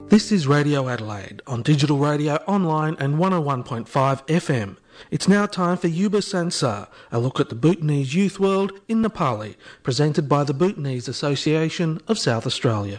This is Radio Adelaide on digital radio, online and 101.5 FM. It's now time for Yuba Sansar, a look at the Bhutanese youth world in Nepali, presented by the Bhutanese Association of South Australia.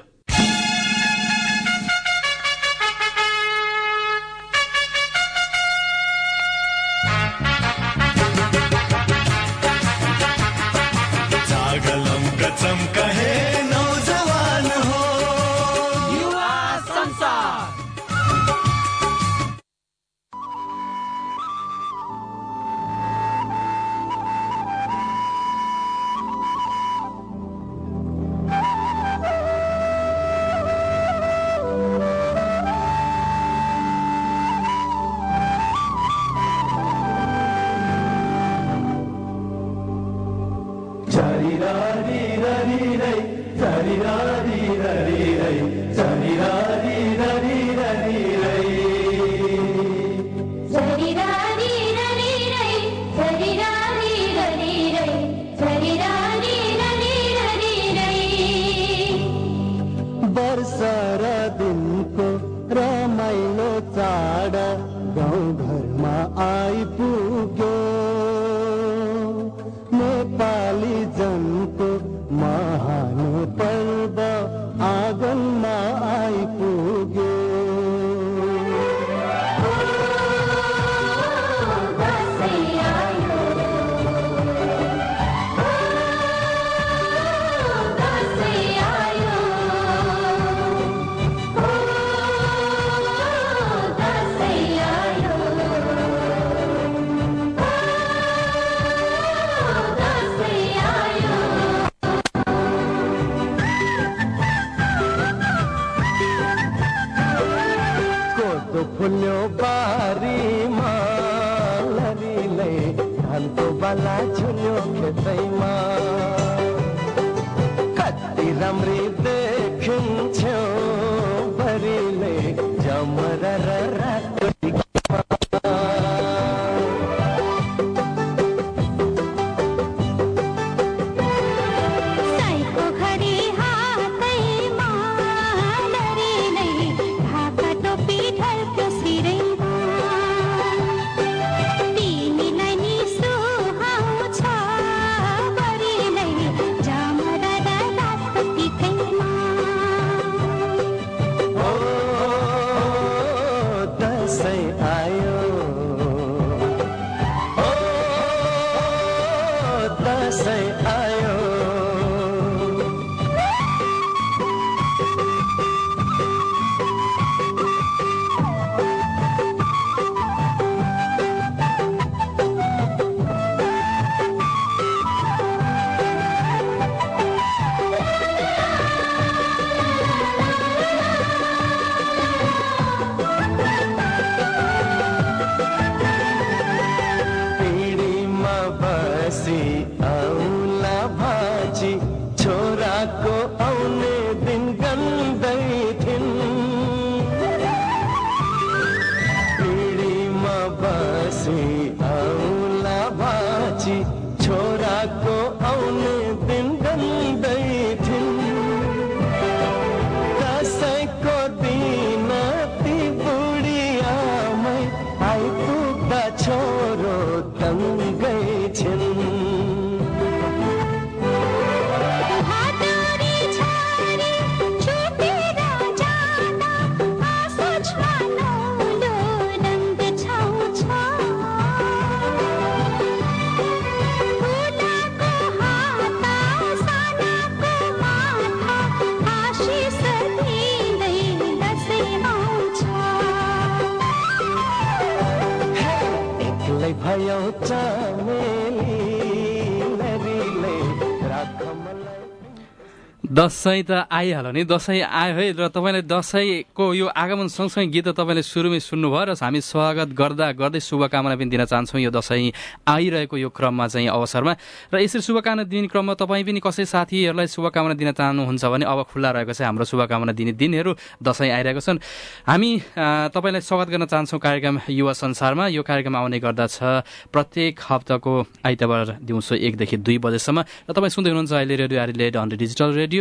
Dashain त आइहाल्यो नि, दशैं आयो है र तपाईँले दशैंको यो आगमन सँगसँगै गीत त तपाईँले सुरुमै सुन्नुभयो र हामी स्वागत गर्दै शुभकामना पनि दिन चाहन्छौँ यो दशैं आइरहेको यो क्रममा चाहिँ अवसरमा। र यसरी शुभकामना दिने क्रममा तपाईँ पनि कसै साथीहरूलाई शुभकामना दिन चाहनुहुन्छ भने अब खुल्ला रहेको छ हाम्रो शुभकामना दिने दिनहरू। दशैं आइरहेको छन्, हामी तपाईँलाई स्वागत गर्न चाहन्छौँ कार्यक्रम युवा संसारमा। यो कार्यक्रम आउने गर्दछ प्रत्येक हप्ताको आइतबार दिउँसो 1 देखि 2 बजेसम्म र तपाईँ सुन्दै हुनुहुन्छ अहिले radio Adelaide 100 digital radio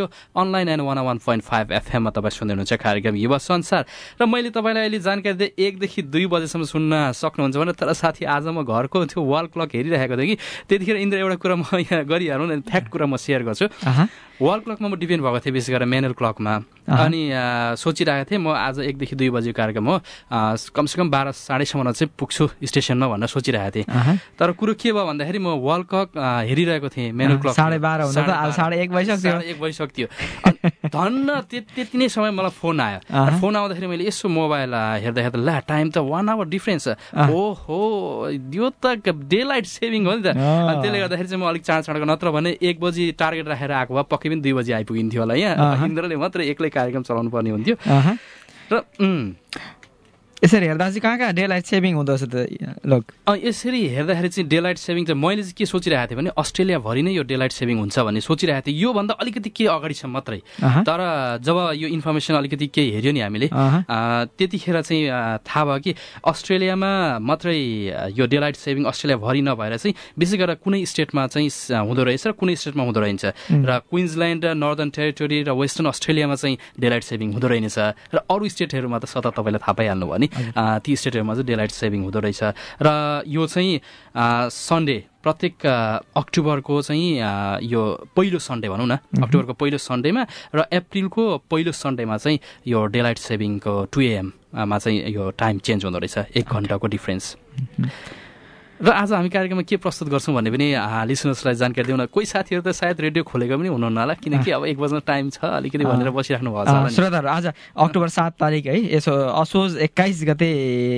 radio online and 101.5 FM मा तपाईँ सुन्दै हुनुहुन्छ कार्यक्रम युवा संसार। र मैले तपाईँलाई अहिले जानकारी दिएँ 1 देखि 2 बजेसम्म सुन्न सक्नुहुन्छ भने। तर साथी आज म घरको त्यो वाल क्लक हेरिरहेको थिएँ कि त्यतिखेर इन्द्र एउटा कुरा म यहाँ गरिहालौँ न, फ्याक्ट कुरा म सेयर गर्छु। वाल क्लकमा म डिपेन्ड भएको थिएँ विशेष गरेर म्यानुअल क्लकमा। अनि सोचिरहेको थिएँ म आज 1 देखि 2 बजेको कार्यक्रम हो, कमसेकम 12 साढेसम्म चाहिँ पुग्छु स्टेसनमा भनेर सोचिरहेको थिएँ। तर कुरो के भयो भन्दाखेरि म वाल क्लक हेरिरहेको थिएँ, म्यानुअल क्लक 12:30 हुँदा त आज 1:30 भइसक्थ्यो। धन्न त्यति नै समय मलाई फोन आयो। फोन आउँदाखेरि मैले यसो मोबाइल हेर्दाखेरि ला टाइम त 1 आवर डिफ्रेन्स। ओहो यो त डे लाइट सेभिङ हो नि त। अनि त्यसले गर्दाखेरि चाहिँ म अलिक चाँडो नत्र भने 1 बजी टार्गेट राखेर आएको भए पक्कै पनि 2 बजी आइपुगिन्थ्यो होला यहाँ। इन्द्रले मात्र एक्लै कार्यक्रम चलाउनु पर्ने हुन्थ्यो। र यसरी हेर्दा चाहिँ कहाँ डे लाइट सेभिङ हुँदो रहेछ त लोक? यसरी हेर्दाखेरि चाहिँ डे लाइट सेभिङ चाहिँ मैले चाहिँ के सोचिरहेको थिएँ भने अस्ट्रेलियाभरि नै यो डे लाइट सेभिङ हुन्छ भन्ने सोचिरहेको थिएँ, योभन्दा अलिकति के अगाडि छ मात्रै। तर जब यो इन्फर्मेसन अलिकति केही हेऱ्यो नि हामीले त्यतिखेर चाहिँ थाहा भयो कि अस्ट्रेलियामा मात्रै यो डे लाइट सेभिङ अस्ट्रेलियाभरि नभएर चाहिँ विशेष गरेर कुनै स्टेटमा चाहिँ हुँदो रहेछ र कुनै स्टेटमा हुँदो रहेछ। र क्विन्सल्यान्ड, नर्दर्न टेरिटोरी र वेस्टर्न अस्ट्रेलियामा चाहिँ डे लाइट सेभिङ हुँदो रहेछ। र अरू स्टेटहरूमा त सतत तपाईँलाई थाहा पाइहाल्नु भयो नि ती स्टेटहरूमा चाहिँ डे लाइट सेभिङ हुँदो रहेछ। र यो चाहिँ सन्डे प्रत्येक अक्टोबरको चाहिँ यो पहिलो सन्डे भनौँ न, अक्टोबरको पहिलो सन्डेमा र अप्रिलको पहिलो सन्डेमा चाहिँ यो डे लाइट सेभिङको 2 AM मा चाहिँ यो टाइम चेन्ज हुँदो रहेछ, 1 घन्टाको डिफ्रेन्स। र आज हामी कार्यक्रममा के प्रस्तुत गर्छौँ भन्ने पनि लिसनर्सलाई जानकारी दिउँ न। कोही साथीहरू त सायद रेडियो खोलेको पनि हुनुहुन्न होला, किनकि अब 1 बज्न टाइम छ अलिकति भनेर बसिराख्नु भएको छ। श्रोताहरू आज अक्टोबर 7 तारिक है, यसो असोज 21 गते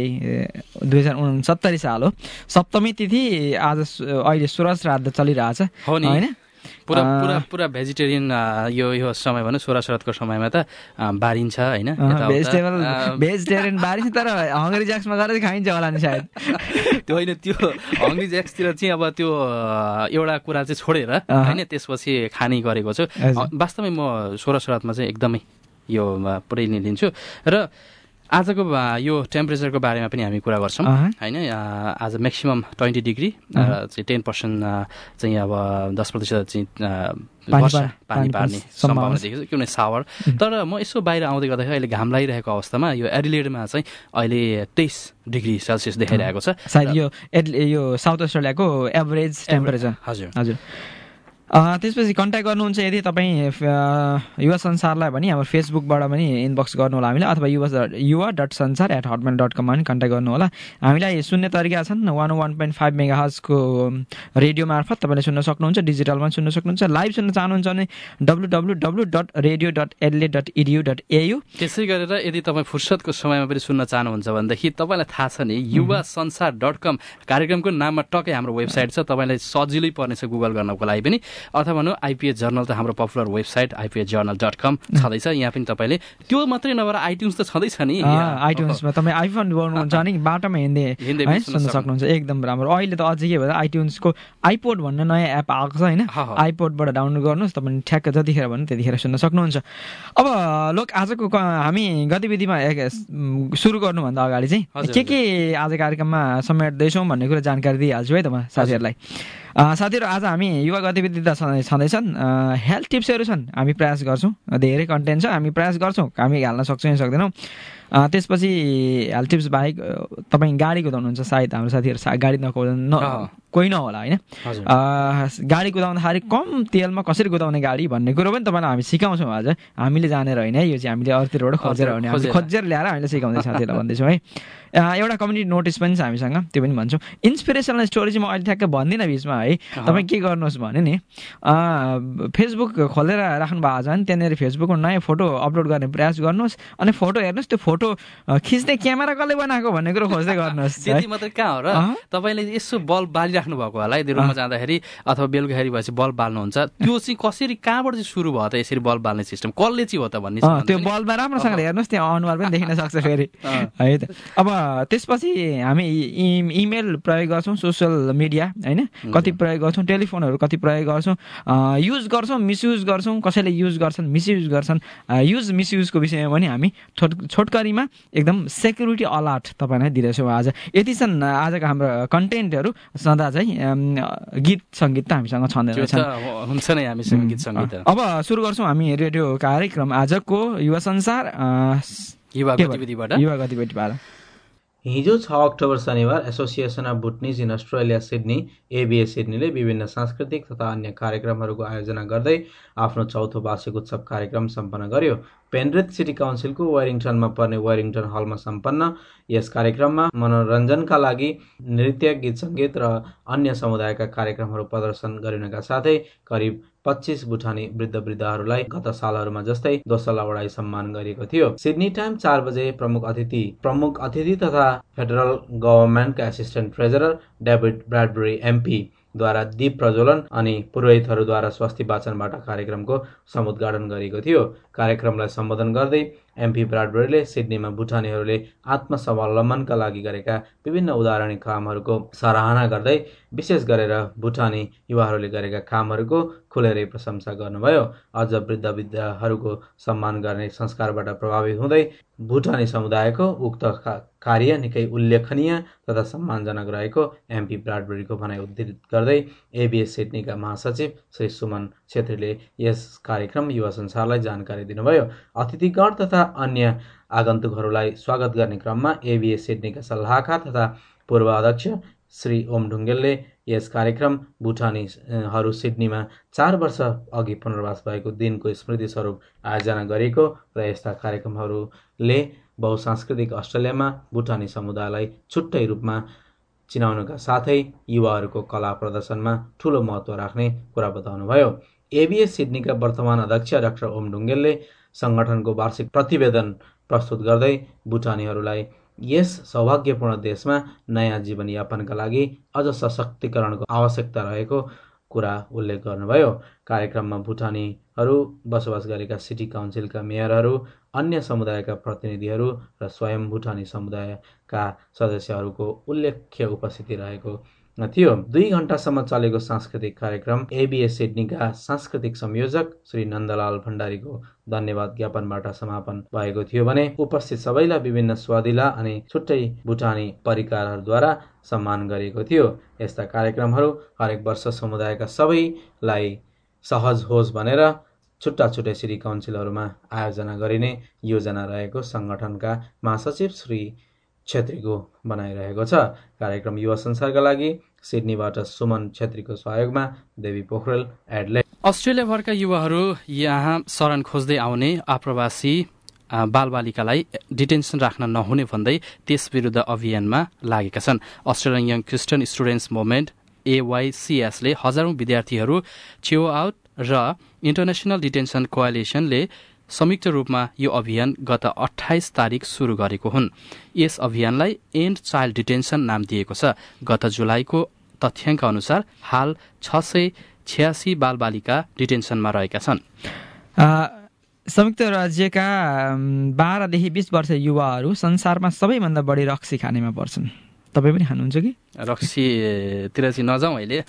2069 साल हो, सप्तमी तिथि। आज अहिले सूरज श्राद्ध चलिरहेछ होइन? पुरा भेजिटेरियन यो समय भनौँ सोह्रको समयमा त बारिन्छ होइन, भेजिटेरियन बारिन्छ। तर हङ्ग्री ज्याक्समा गएर चाहिँ खाइन्छ होला नि सायद। त्यो होइन, त्यो हङ्ग्री ज्याक्सतिर चाहिँ अब त्यो एउटा कुरा चाहिँ छोडेर होइन त्यसपछि खाने गरेको छु। वास्तवमै म सोह्रमा चाहिँ एकदमै यो पुरै नै लिन्छु। र आजको यो टेम्परेचरको बारेमा पनि हामी कुरा गर्छौँ होइन। आज म्याक्सिमम 20 डिग्री चाहिँ 10% चाहिँ अब 10% चाहिँ पानी पार्ने सम्भावना देखेको छु, कुनै सावर। तर म यसो बाहिर आउँदै गर्दाखेरि अहिले घाम लागिरहेको अवस्थामा यो एडिलेडमा चाहिँ अहिले 23 डिग्री सेल्सियस देखाइरहेको छ। सायद यो साउथ अस्ट्रेलियाको एभरेज टेम्परेचर। हजुर हजुर। त्यसपछि कन्ट्याक्ट गर्नुहुन्छ यदि तपाईँ युवा संसारलाई भने हाम्रो फेसबुकबाट पनि इनबक्स गर्नु होला हामीलाई, अथवा yuva.sansar@hotmail.com पनि कन्ट्याक्ट गर्नु होला। हामीलाई सुन्ने तरिका छन् 101.5 मेगाहर्जको रेडियो मार्फत तपाईँले सुन्न सक्नुहुन्छ, डिजिटलमा सुन्न सक्नुहुन्छ। लाइभ सुन्न चाहनुहुन्छ भने www.radio.la.edu.au। त्यसै गरेर यदि तपाईँ फुर्सदको समयमा पनि सुन्न चाहनुहुन्छ भनेदेखि तपाईँलाई थाहा छ नि yuvasansar.com कार्यक्रमको नाममा टक्कै हाम्रो वेबसाइट छ, तपाईँलाई सजिलै पर्नेछ गुगल गर्नको लागि पनि। अथवा भनौँ आइपिएच जर्नल त हाम्रो पपुलर वेबसाइट iphjournal.com छँदैछ, यहाँ पनि तपाईँले त्यो मात्रै नभएर आइट्युन्स त छँदैछ नि। आइट्युन्समा तपाईँ आइफोन गर्नुहुन्छ भने बाटोमा हिँड्दै सुन्न सक्नुहुन्छ, एकदम राम्रो। अहिले त अझै के भन्दा आइट्युन्सको आइपोड भन्ने नयाँ एप आएको छ होइन, आइपोडबाट डाउनलोड गर्नुहोस्, तपाईँ ठ्याक्क जतिखेर भन्नु त्यतिखेर सुन्न सक्नुहुन्छ। अब लोक आजको हामी गतिविधिमा सुरु गर्नुभन्दा अगाडि चाहिँ के आज कार्यक्रममा समेट्दैछौँ भन्ने कुरा जानकारी दिइहाल्छु है त म साथीहरूलाई। साथीहरू आज हामी युवा गतिविधि त छँदैछन्, हेल्थ टिप्सहरू छन्, हामी प्रयास गर्छौँ, धेरै कन्टेन्ट छ, हामी प्रयास गर्छौँ, हामी हाल्न सक्छौँ या सक्दैनौँ। त्यसपछि हेल्थ टिप्स बाहेक तपाईँ गाडी कुदाउनुहुन्छ, सायद हाम्रो साथीहरू गाडी कोही नहोला होइन, गाडी कुदाउँदाखेरि कम तेलमा कसरी कुदाउने गाडी भन्ने कुरो पनि तपाईँलाई हामी सिकाउँछौँ। आज हामीले जानेर होइन, यो चाहिँ हामीले अरूतिरबाट खोजेर होइन, हामीले खोजेर ल्याएर हामीले सिकाउँदै साथीहरूलाई भन्दैछौँ है। एउटा कम्युनिटी नोटिस पनि छ हामीसँग, त्यो पनि भन्छौँ। इन्सपिरेसनल स्टोरी चाहिँ म अहिले ठ्याक्क भन्दिनँ बिचमा है, तपाईँ के गर्नुहोस् भने नि फेसबुक खोलेर राख्नु भएको छ भने त्यहाँनिर फेसबुकमा नयाँ फोटो अपलोड गर्ने प्रयास गर्नुहोस्, अनि फोटो हेर्नुहोस्, त्यो फोटो खिच्ने क्यामेरा कसले बनाएको भन्ने कुरो खोज्दै गर्नुहोस्। त्यति मात्रै कहाँ हो र, तपाईँले यसो बल्ब बालिराख्नु भएको होला यदि रुममा जाँदाखेरि अथवा बेलुकाखेरि भएपछि बल्ब बाल्नुहुन्छ, त्यो चाहिँ कसरी कहाँबाट चाहिँ सुरु भयो त यसरी बल्ब बाल्ने सिस्टम, कसले चाहिँ हो त भन्ने त्यो बल्बमा राम्रोसँगले हेर्नुहोस्, त्यहाँ अनुहार पनि देखिन सक्छ फेरि है त। अब त्यसपछि हामी इमेल प्रयोग गर्छौँ, सोसियल मिडिया होइन कति प्रयोग गर्छौँ, टेलिफोनहरू कति प्रयोग गर्छौँ, युज गर्छौँ, मिसयुज गर्छौँ, कसैले युज गर्छन्, मिसयुज गर्छन्। युज मिसयुजको विषयमा पनि हामी छोटकरी स्तरीमा एकदम सेक्युरिटी अलर्ट तपाईँलाई दिइरहेछौँ आज। यति छन् आजका हाम्रो कन्टेन्टहरू। सदा चाहिँ गीत सङ्गीत त हामीसँग छँदैन, हुन्छ नै हामीसँग गीत सङ्गीत। अब सुरु गर्छौँ हामी रेडियो कार्यक्रम आजको युवा संसार युवा गतिविधिबाट। हिजो 6 अक्टोबर शनिबार association of Bhutanese in Australia Sydney ABS सिडनीले विभिन्न सांस्कृतिक तथा अन्य कार्यक्रमहरूको आयोजना गर्दै आफ्नो 4औं वार्षिक उत्सव कार्यक्रम सम्पन्न गर्यो। पेनरिथ सिटी काउन्सिलको वेरिङटनमा पर्ने वेरिङटन हलमा सम्पन्न यस कार्यक्रममा मनोरञ्जनका लागि नृत्य, गीत सङ्गीत र अन्य समुदायका कार्यक्रमहरू प्रदर्शन गरिनका साथै करिब 25 बुटानी वृद्धहरूलाई गत सालहरूमा जस्तै दोस्सला उडाई सम्मान गरिएको थियो। सिडनी टाइम 4 बजे प्रमुख अतिथि तथा फेडरल गभर्नमेन्टका assistant treasurer David Bradbury MP द्वारा दीप प्रज्वलन अनि पुरोहितहरूद्वारा स्वस्ति वाचनबाट कार्यक्रमको समुद्घाटन गरिएको थियो। कार्यक्रमलाई सम्बोधन गर्दै एमपी ब्राडबरीले सिडनीमा भुटानीहरूले आत्मस्वावलम्बनका लागि गरेका विभिन्न उदाहरणीय कामहरूको सराहना गर्दै विशेष गरेर भुटानी युवाहरूले गरेका कामहरूको खुलेरै प्रशंसा गर्नुभयो। अझ वृद्धहरूको सम्मान गर्ने संस्कारबाट प्रभावित हुँदै भुटानी समुदायको उक्त कार्य निकै उल्लेखनीय तथा सम्मानजनक रहेको एमपी ब्राडबरीको भनाइ उद्धृत गर्दै एबीएस सिडनीका महासचिव श्री सुमन छेत्रीले यस कार्यक्रम युवा संसारलाई जानकारी दिनुभयो। अतिथिगण तथा अन्य आगन्तुकहरूलाई स्वागत गर्ने क्रममा एबीएस सिडनीका सल्लाहकार तथा पूर्व अध्यक्ष श्री ओम ढुङ्गेलले यस कार्यक्रम भुटानीहरू सिडनीमा 4 वर्ष अघि पुनर्वास भएको दिनको स्मृति स्वरूप आयोजना गरेको र यस्ता कार्यक्रमहरूले बहुसांस्कृतिक अस्ट्रेलियामा भुटानी समुदायलाई छुट्टै रूपमा चिनाउनका साथै युवाहरूको कला प्रदर्शनमा ठूलो महत्त्व राख्ने कुरा बताउनुभयो। एबीएस सिडनीका वर्तमान अध्यक्ष डाक्टर ओम ढुङ्गेलले संगठनको वार्षिक प्रतिवेदन प्रस्तुत गर्दै भुटानीहरूलाई यस सौभाग्यपूर्ण देशमा नयाँ जीवनयापनका लागि अझ सशक्तिकरणको आवश्यकता रहेको कुरा उल्लेख गर्नुभयो। कार्यक्रममा भुटानीहरू बसोबास गरेका सिटी काउन्सिलका मेयरहरू, अन्य समुदायका प्रतिनिधिहरू र स्वयं भुटानी समुदायका सदस्यहरूको उल्लेख्य उपस्थिति रहेको थियो। 2 घण्टासम्म चलेको सांस्कृतिक कार्यक्रम एबीएस सिडनीका सांस्कृतिक संयोजक श्री नन्दलाल भण्डारीको धन्यवाद ज्ञापनबाट समापन भएको थियो भने उपस्थित सबैलाई विभिन्न स्वादिला अनि छुट्टै भुटानी परिकारहरूद्वारा सम्मान गरिएको थियो। यस्ता कार्यक्रमहरू हरेक वर्ष समुदायका सबैलाई सहज होस् भनेर छुट्टा छुट्टै सिटी काउन्सिलहरूमा आयोजना गरिने योजना रहेको संगठनका महासचिव श्री छेत्रीको बनाइरहेको छ। कार्यक्रम युवा संसारका लागि सिडनीबाट सुमन छेत्रीको सहयोगमा देवी पोखरेल एडलेड। अस्ट्रेलियाभरका युवाहरू यहाँ शरण खोज्दै आउने आप्रवासी बालबालिकालाई डिटेन्सन राख्न नहुने भन्दै त्यस विरुद्ध अभियानमा लागेका छन्। Australian young Christian students movement AYCSले हजारौं विद्यार्थीहरू चियो आउट र इन्टरनेसनल डिटेन्सन कोएलिसनले संयुक्त रूपमा यो अभियान गत 28 तारिक सुरु गरेको हुन्। यस अभियानलाई एन्ड चाइल्ड डिटेन्सन नाम दिएको छ। गत जुलाईको तथ्याङ्क अनुसार हाल 686 बालबालिका डिटेन्सनमा रहेका छन्। संयुक्त राज्यका 12 देखि 20 वर्ष युवाहरू संसारमा सबैभन्दा बढी रक्सी खानेमा पर्छन्। तपाईँ पनि खानुहुन्छ कि? रक्सीतिर चाहिँ नजाउँ अहिले।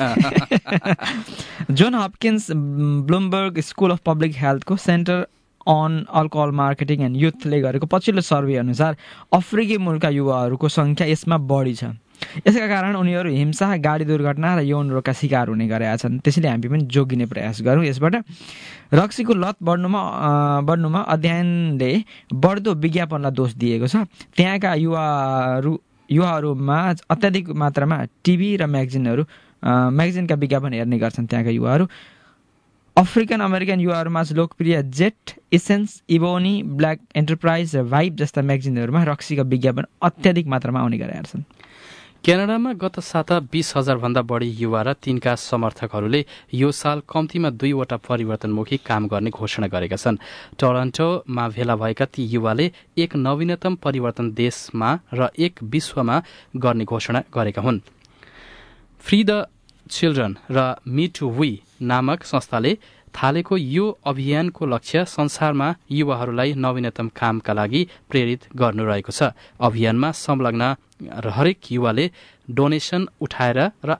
John Hopkins Bloomberg school of public हेल्थको centre on alcohol marketing and युथले गरेको पछिल्लो सर्वे अनुसार अफ्रिकी मूलका युवाहरूको सङ्ख्या यसमा बढी छ। यसका कारण उनीहरू हिंसा, गाडी दुर्घटना र यौन रोगका शिकार हुने गरेका छन्। त्यसैले हामी पनि जोगिने प्रयास गरौँ यसबाट। रक्सीको लत बढ्नुमा अध्ययनले बढ्दो विज्ञापनलाई दोष दिएको छ। त्यहाँका युवाहरूमा अत्याधिक मात्रामा टिभी र म्यागजिनका विज्ञापन हेर्ने गर्छन्। त्यहाँका युवाहरू अफ्रिकन अमेरिकन युवाहरूमा लोकप्रिय Jet, Essence, Ebony, Black Enterprise र भाइब जस्ता म्यागजिनहरूमा रक्सीका विज्ञापन अत्याधिक मात्रामा आउने गरेका छन्। क्यानाडामा गत साता 20,000 भन्दा बढी युवा र तिनका समर्थकहरूले यो साल कम्तीमा 2 वटा परिवर्तनमुखी काम गर्ने घोषणा गरेका छन्। टोरन्टोमा भेला भएका ती युवाले एक नवीनतम परिवर्तन देशमा र एक विश्वमा गर्ने घोषणा गरेका हुन्। फ्री द चिल्ड्रन र मी टु वी नामक संस्थाले थालेको यो अभियानको लक्ष्य संसारमा युवाहरूलाई नवीनतम कामका लागि प्रेरित गर्नु रहेको छ। अभियानमा संलग्न हरेक युवाले डोनेसन उठाएर र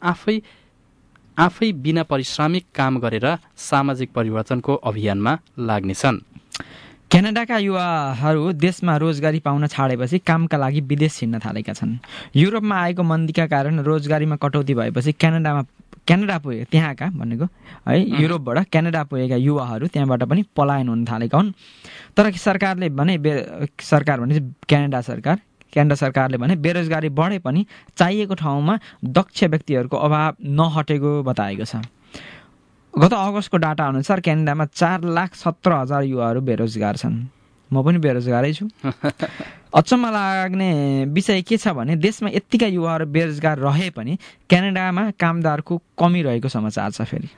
आफै बिना पारिश्रमिक काम गरेर सामाजिक परिवर्तनको अभियानमा लाग्नेछन्। क्यानाडाका युवाहरू देशमा रोजगारी पाउन छाडेपछि कामका लागि विदेश हिँड्न थालेका छन्। युरोपमा आएको मन्दीका कारण रोजगारीमा कटौती भएपछि क्यानाडा पुगे त्यहाँका भनेको है युरोपबाट क्यानाडा पुगेका युवाहरू त्यहाँबाट पनि पलायन हुन थालेका हुन्। तर सरकारले भने क्यानाडा सरकारले भने बेरोजगारी बढे पनि चाहिएको ठाउँमा दक्ष व्यक्तिहरूको अभाव नहटेको बताएको छ। गत अगस्तको डाटा अनुसार क्यानाडामा 4,17,000 युवाहरू बेरोजगार छन्। म पनि बेरोजगारै छु। अचम्म लाग्ने विषय के छ भने देशमा यत्तिका युवाहरू बेरोजगार रहे पनि क्यानाडामा कामदारको कमी रहेको समाचार छ। फेरि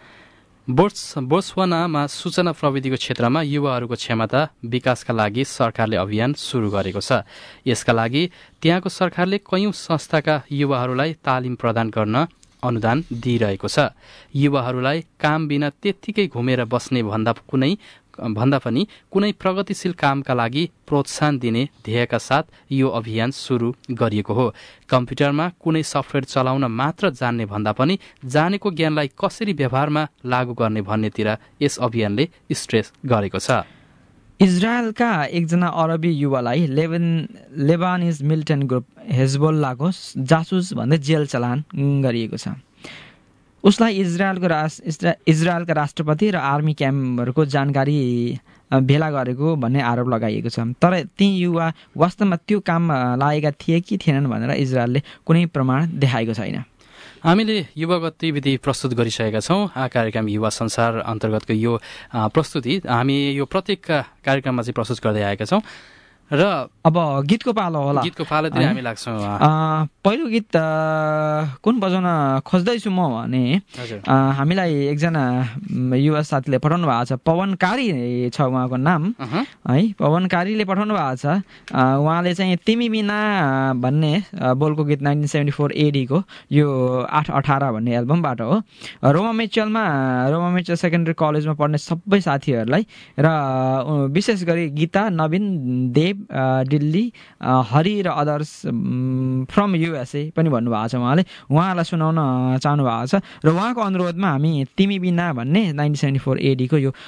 बोत्सवानामा सूचना प्रविधिको क्षेत्रमा युवाहरूको क्षमता विकासका लागि सरकारले अभियान सुरु गरेको छ। यसका लागि त्यहाँको सरकारले कयौं संस्थाका युवाहरूलाई तालिम प्रदान गर्न अनुदान दिइरहेको छ। युवाहरूलाई काम बिना त्यत्तिकै घुमेर बस्ने भन्दा पनि कुनै प्रगतिशील कामका लागि प्रोत्साहन दिने ध्येयका साथ यो अभियान सुरु गरिएको हो। कम्प्युटरमा कुनै सफ्टवेयर चलाउन मात्र जान्ने भन्दा पनि जानेको ज्ञानलाई कसरी व्यवहारमा लागू गर्ने भन्नेतिर यस अभियानले स्ट्रेस गरेको छ। इजरायलका एकजना अरबी युवालाई लेबानिज मिलिटेन्ट ग्रुप हेजबोल्लाको जासुस भन्दै जेल चलान गरिएको छ। उसलाई इजरायलका राष्ट्रपति र आर्मी क्याम्पहरूको जानकारी भेला गरेको भन्ने आरोप लगाइएको छ। तर ती युवा वास्तवमा त्यो काममा लागेका थिए कि थिएनन् भनेर इजरायलले कुनै प्रमाण देखाएको छैन। हामीले युवा गतिविधि प्रस्तुत गरिसकेका छौँ। कार्यक्रम युवा संसार अन्तर्गतको यो प्रस्तुति हामी यो प्रत्येक कार्यक्रममा चाहिँ प्रस्तुत गर्दै आएका छौँ र अब गीतको पालो होला। गीतको पालोतिर हामी लाग्छौँ। पहिलो गीत कुन बजाउन खोज्दैछु म भने हामीलाई एकजना युवा साथीले पठाउनु भएको छ। पवन कारी छ उहाँको नाम है। पवन कारीले पठाउनु भएको छ। उहाँले चाहिँ तिमी बिना भन्ने बोलको गीत 1974 AD को यो 8/18 भन्ने एल्बमबाट हो। रोमा मिचल सेकेन्डरी कलेजमा पढ्ने सबै साथीहरूलाई र विशेष गरी गीता, नवीन, देव, दिल्ली, हरि र अदर्स फ्रम USA पनि भन्नुभएको छ। उहाँलाई सुनाउन चाहनु भएको छ र उहाँको अनुरोधमा हामी तिमी बिना भन्ने 1974 AD को यो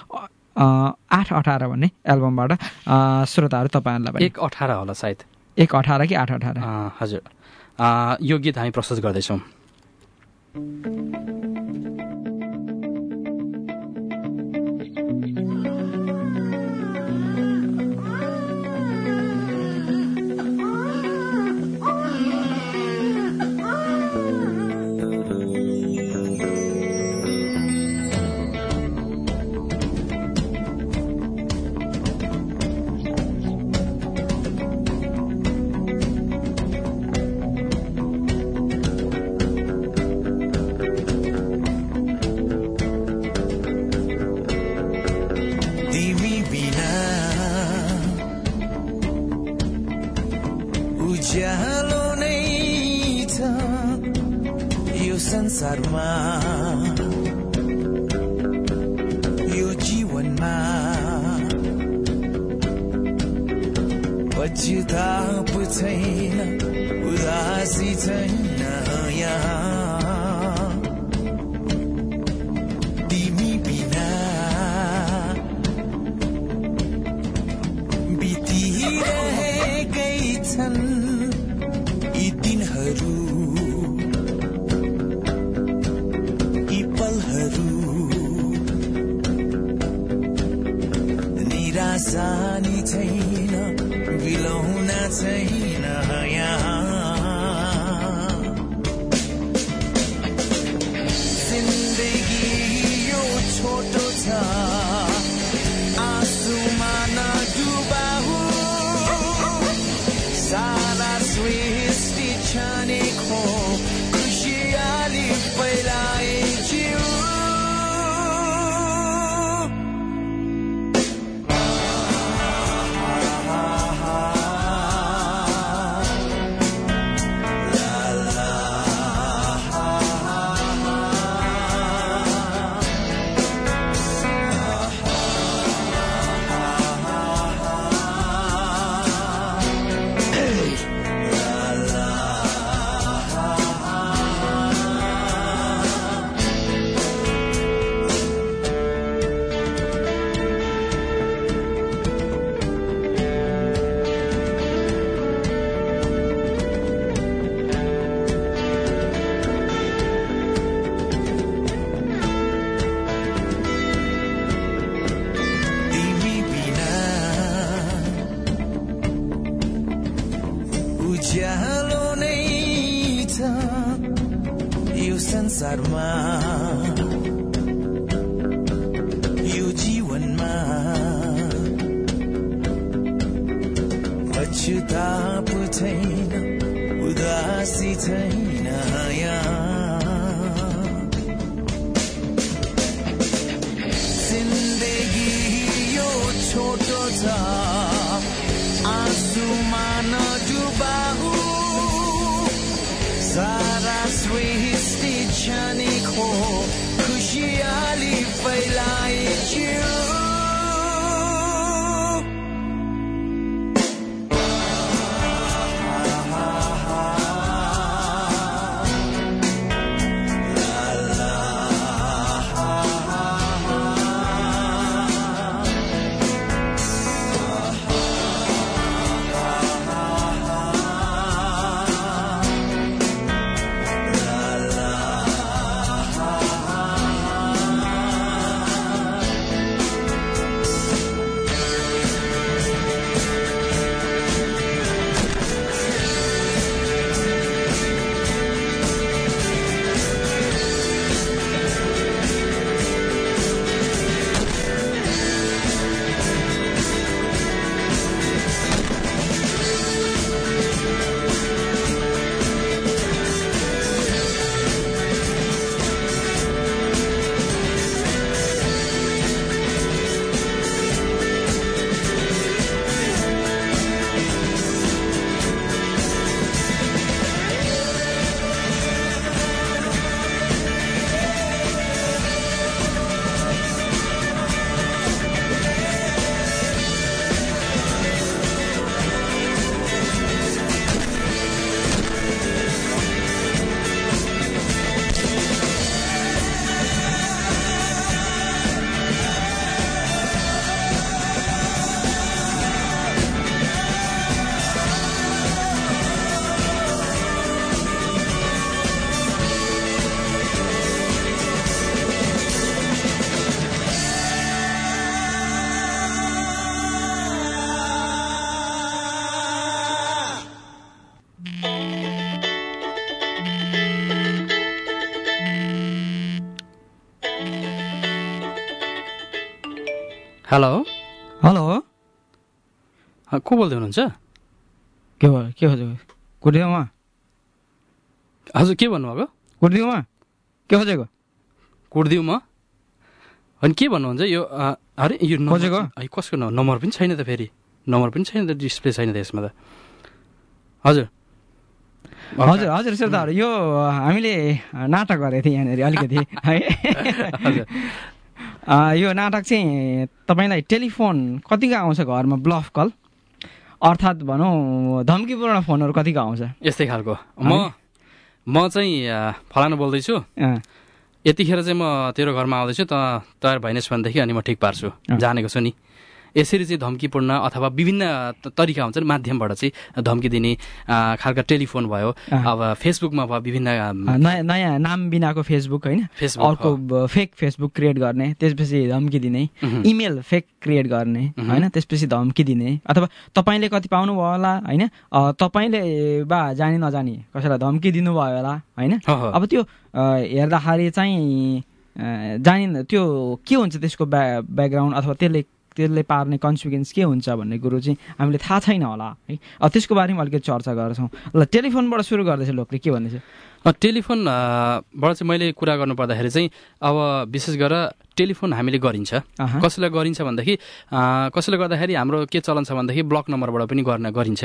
8/18 भन्ने एल्बमबाट श्रोताहरू तपाईँहरूलाई 1/18 होला सायद 1/18 कि 8/18 हजुर यो गीत हामी प्रस्तुत गर्दैछौँ। संसारमा यो जीवनमा पछुताप छैन, उदासी छैन यहाँ। तिमी बिना बितिरहेकै छन् यी दिनहरू, निराशानी छैन, बिलौन छैन यहाँ। जिन्दगी यो छोटो छ, आँसुमा नडुबाऊ, सारा सृष्टि क्षणिक हो, खुसियाली फैलाए जिउ। उज्यालो नै छ यो संसारमा यो जीवनमा पछुताप छैन उदासी छैन जिन्दगी यो छोटो छ आँसुमा नडुबाऊ सारा सृष्टि क्षणिक हो खुसियाली फैलाइज्यू हेलो हेलो को बोल्दै हुनुहुन्छ के हो कुर्दिउमा हजुर के भन्नुभएको कुर्दिउमा के खोजेको कुर्दिउमा अनि के भन्नुहुन्छ यो अरे यो खोजेको कसको नम्बर पनि छैन त फेरि नम्बर पनि छैन त डिस्प्ले छैन त यसमा त हजुर हजुर हजुर श्रोताहरू यो हामीले नाटक गरेको थियौँ यहाँनिर अलिकति है हजुर यो नाटक चाहिँ तपाईँलाई टेलिफोन कतिको आउँछ घरमा ब्लफ कल अर्थात् भनौँ धम्कीपूर्ण फोनहरू कतिको आउँछ यस्तै खालको म चाहिँ फलानु बोल्दैछु यतिखेर चाहिँ म तेरो घरमा आउँदैछु त तयार भइनेस् भनेदेखि अनि म ठिक पार्छु जानेको छु नि यसरी चाहिँ धम्कीपूर्ण अथवा विभिन्न तरिका हुन्छ नि माध्यमबाट चाहिँ धम्की दिने खालका टेलिफोन भयो अब फेसबुकमा भयो विभिन्न नयाँ नाम बिनाको फेसबुक होइन अर्को फेक फेसबुक क्रिएट गर्ने त्यसपछि धम्की दिने इमेल फेक क्रिएट गर्ने होइन त्यसपछि धम्की दिने अथवा तपाईँले कति पाउनुभयो होला होइन तपाईँले बा जानी नजानी कसैलाई धम्की दिनुभयो होला होइन अब त्यो हेर्दाखेरि चाहिँ जानि त्यो के हुन्छ त्यसको ब्याकग्राउन्ड अथवा त्यसले पार्ने कन्सिक्वेन्स के हुन्छ भन्ने कुरो चाहिँ हामीले थाहा छैन होला है त्यसको बारेमा अलिकति चर्चा गर्छौँ ल टेलिफोनबाट सुरु गर्दैछ लोकले के भन्दैछ टेलिफोनबाट चाहिँ मैले कुरा गर्नु पर्दाखेरि चाहिँ अब विशेष गरेर टेलिफोन हामीले गरिन्छ कसैलाई गरिन्छ भनेदेखि कसैले गर्दाखेरि हाम्रो के चलन छ भनेदेखि ब्लक नम्बरबाट पनि गरिन्छ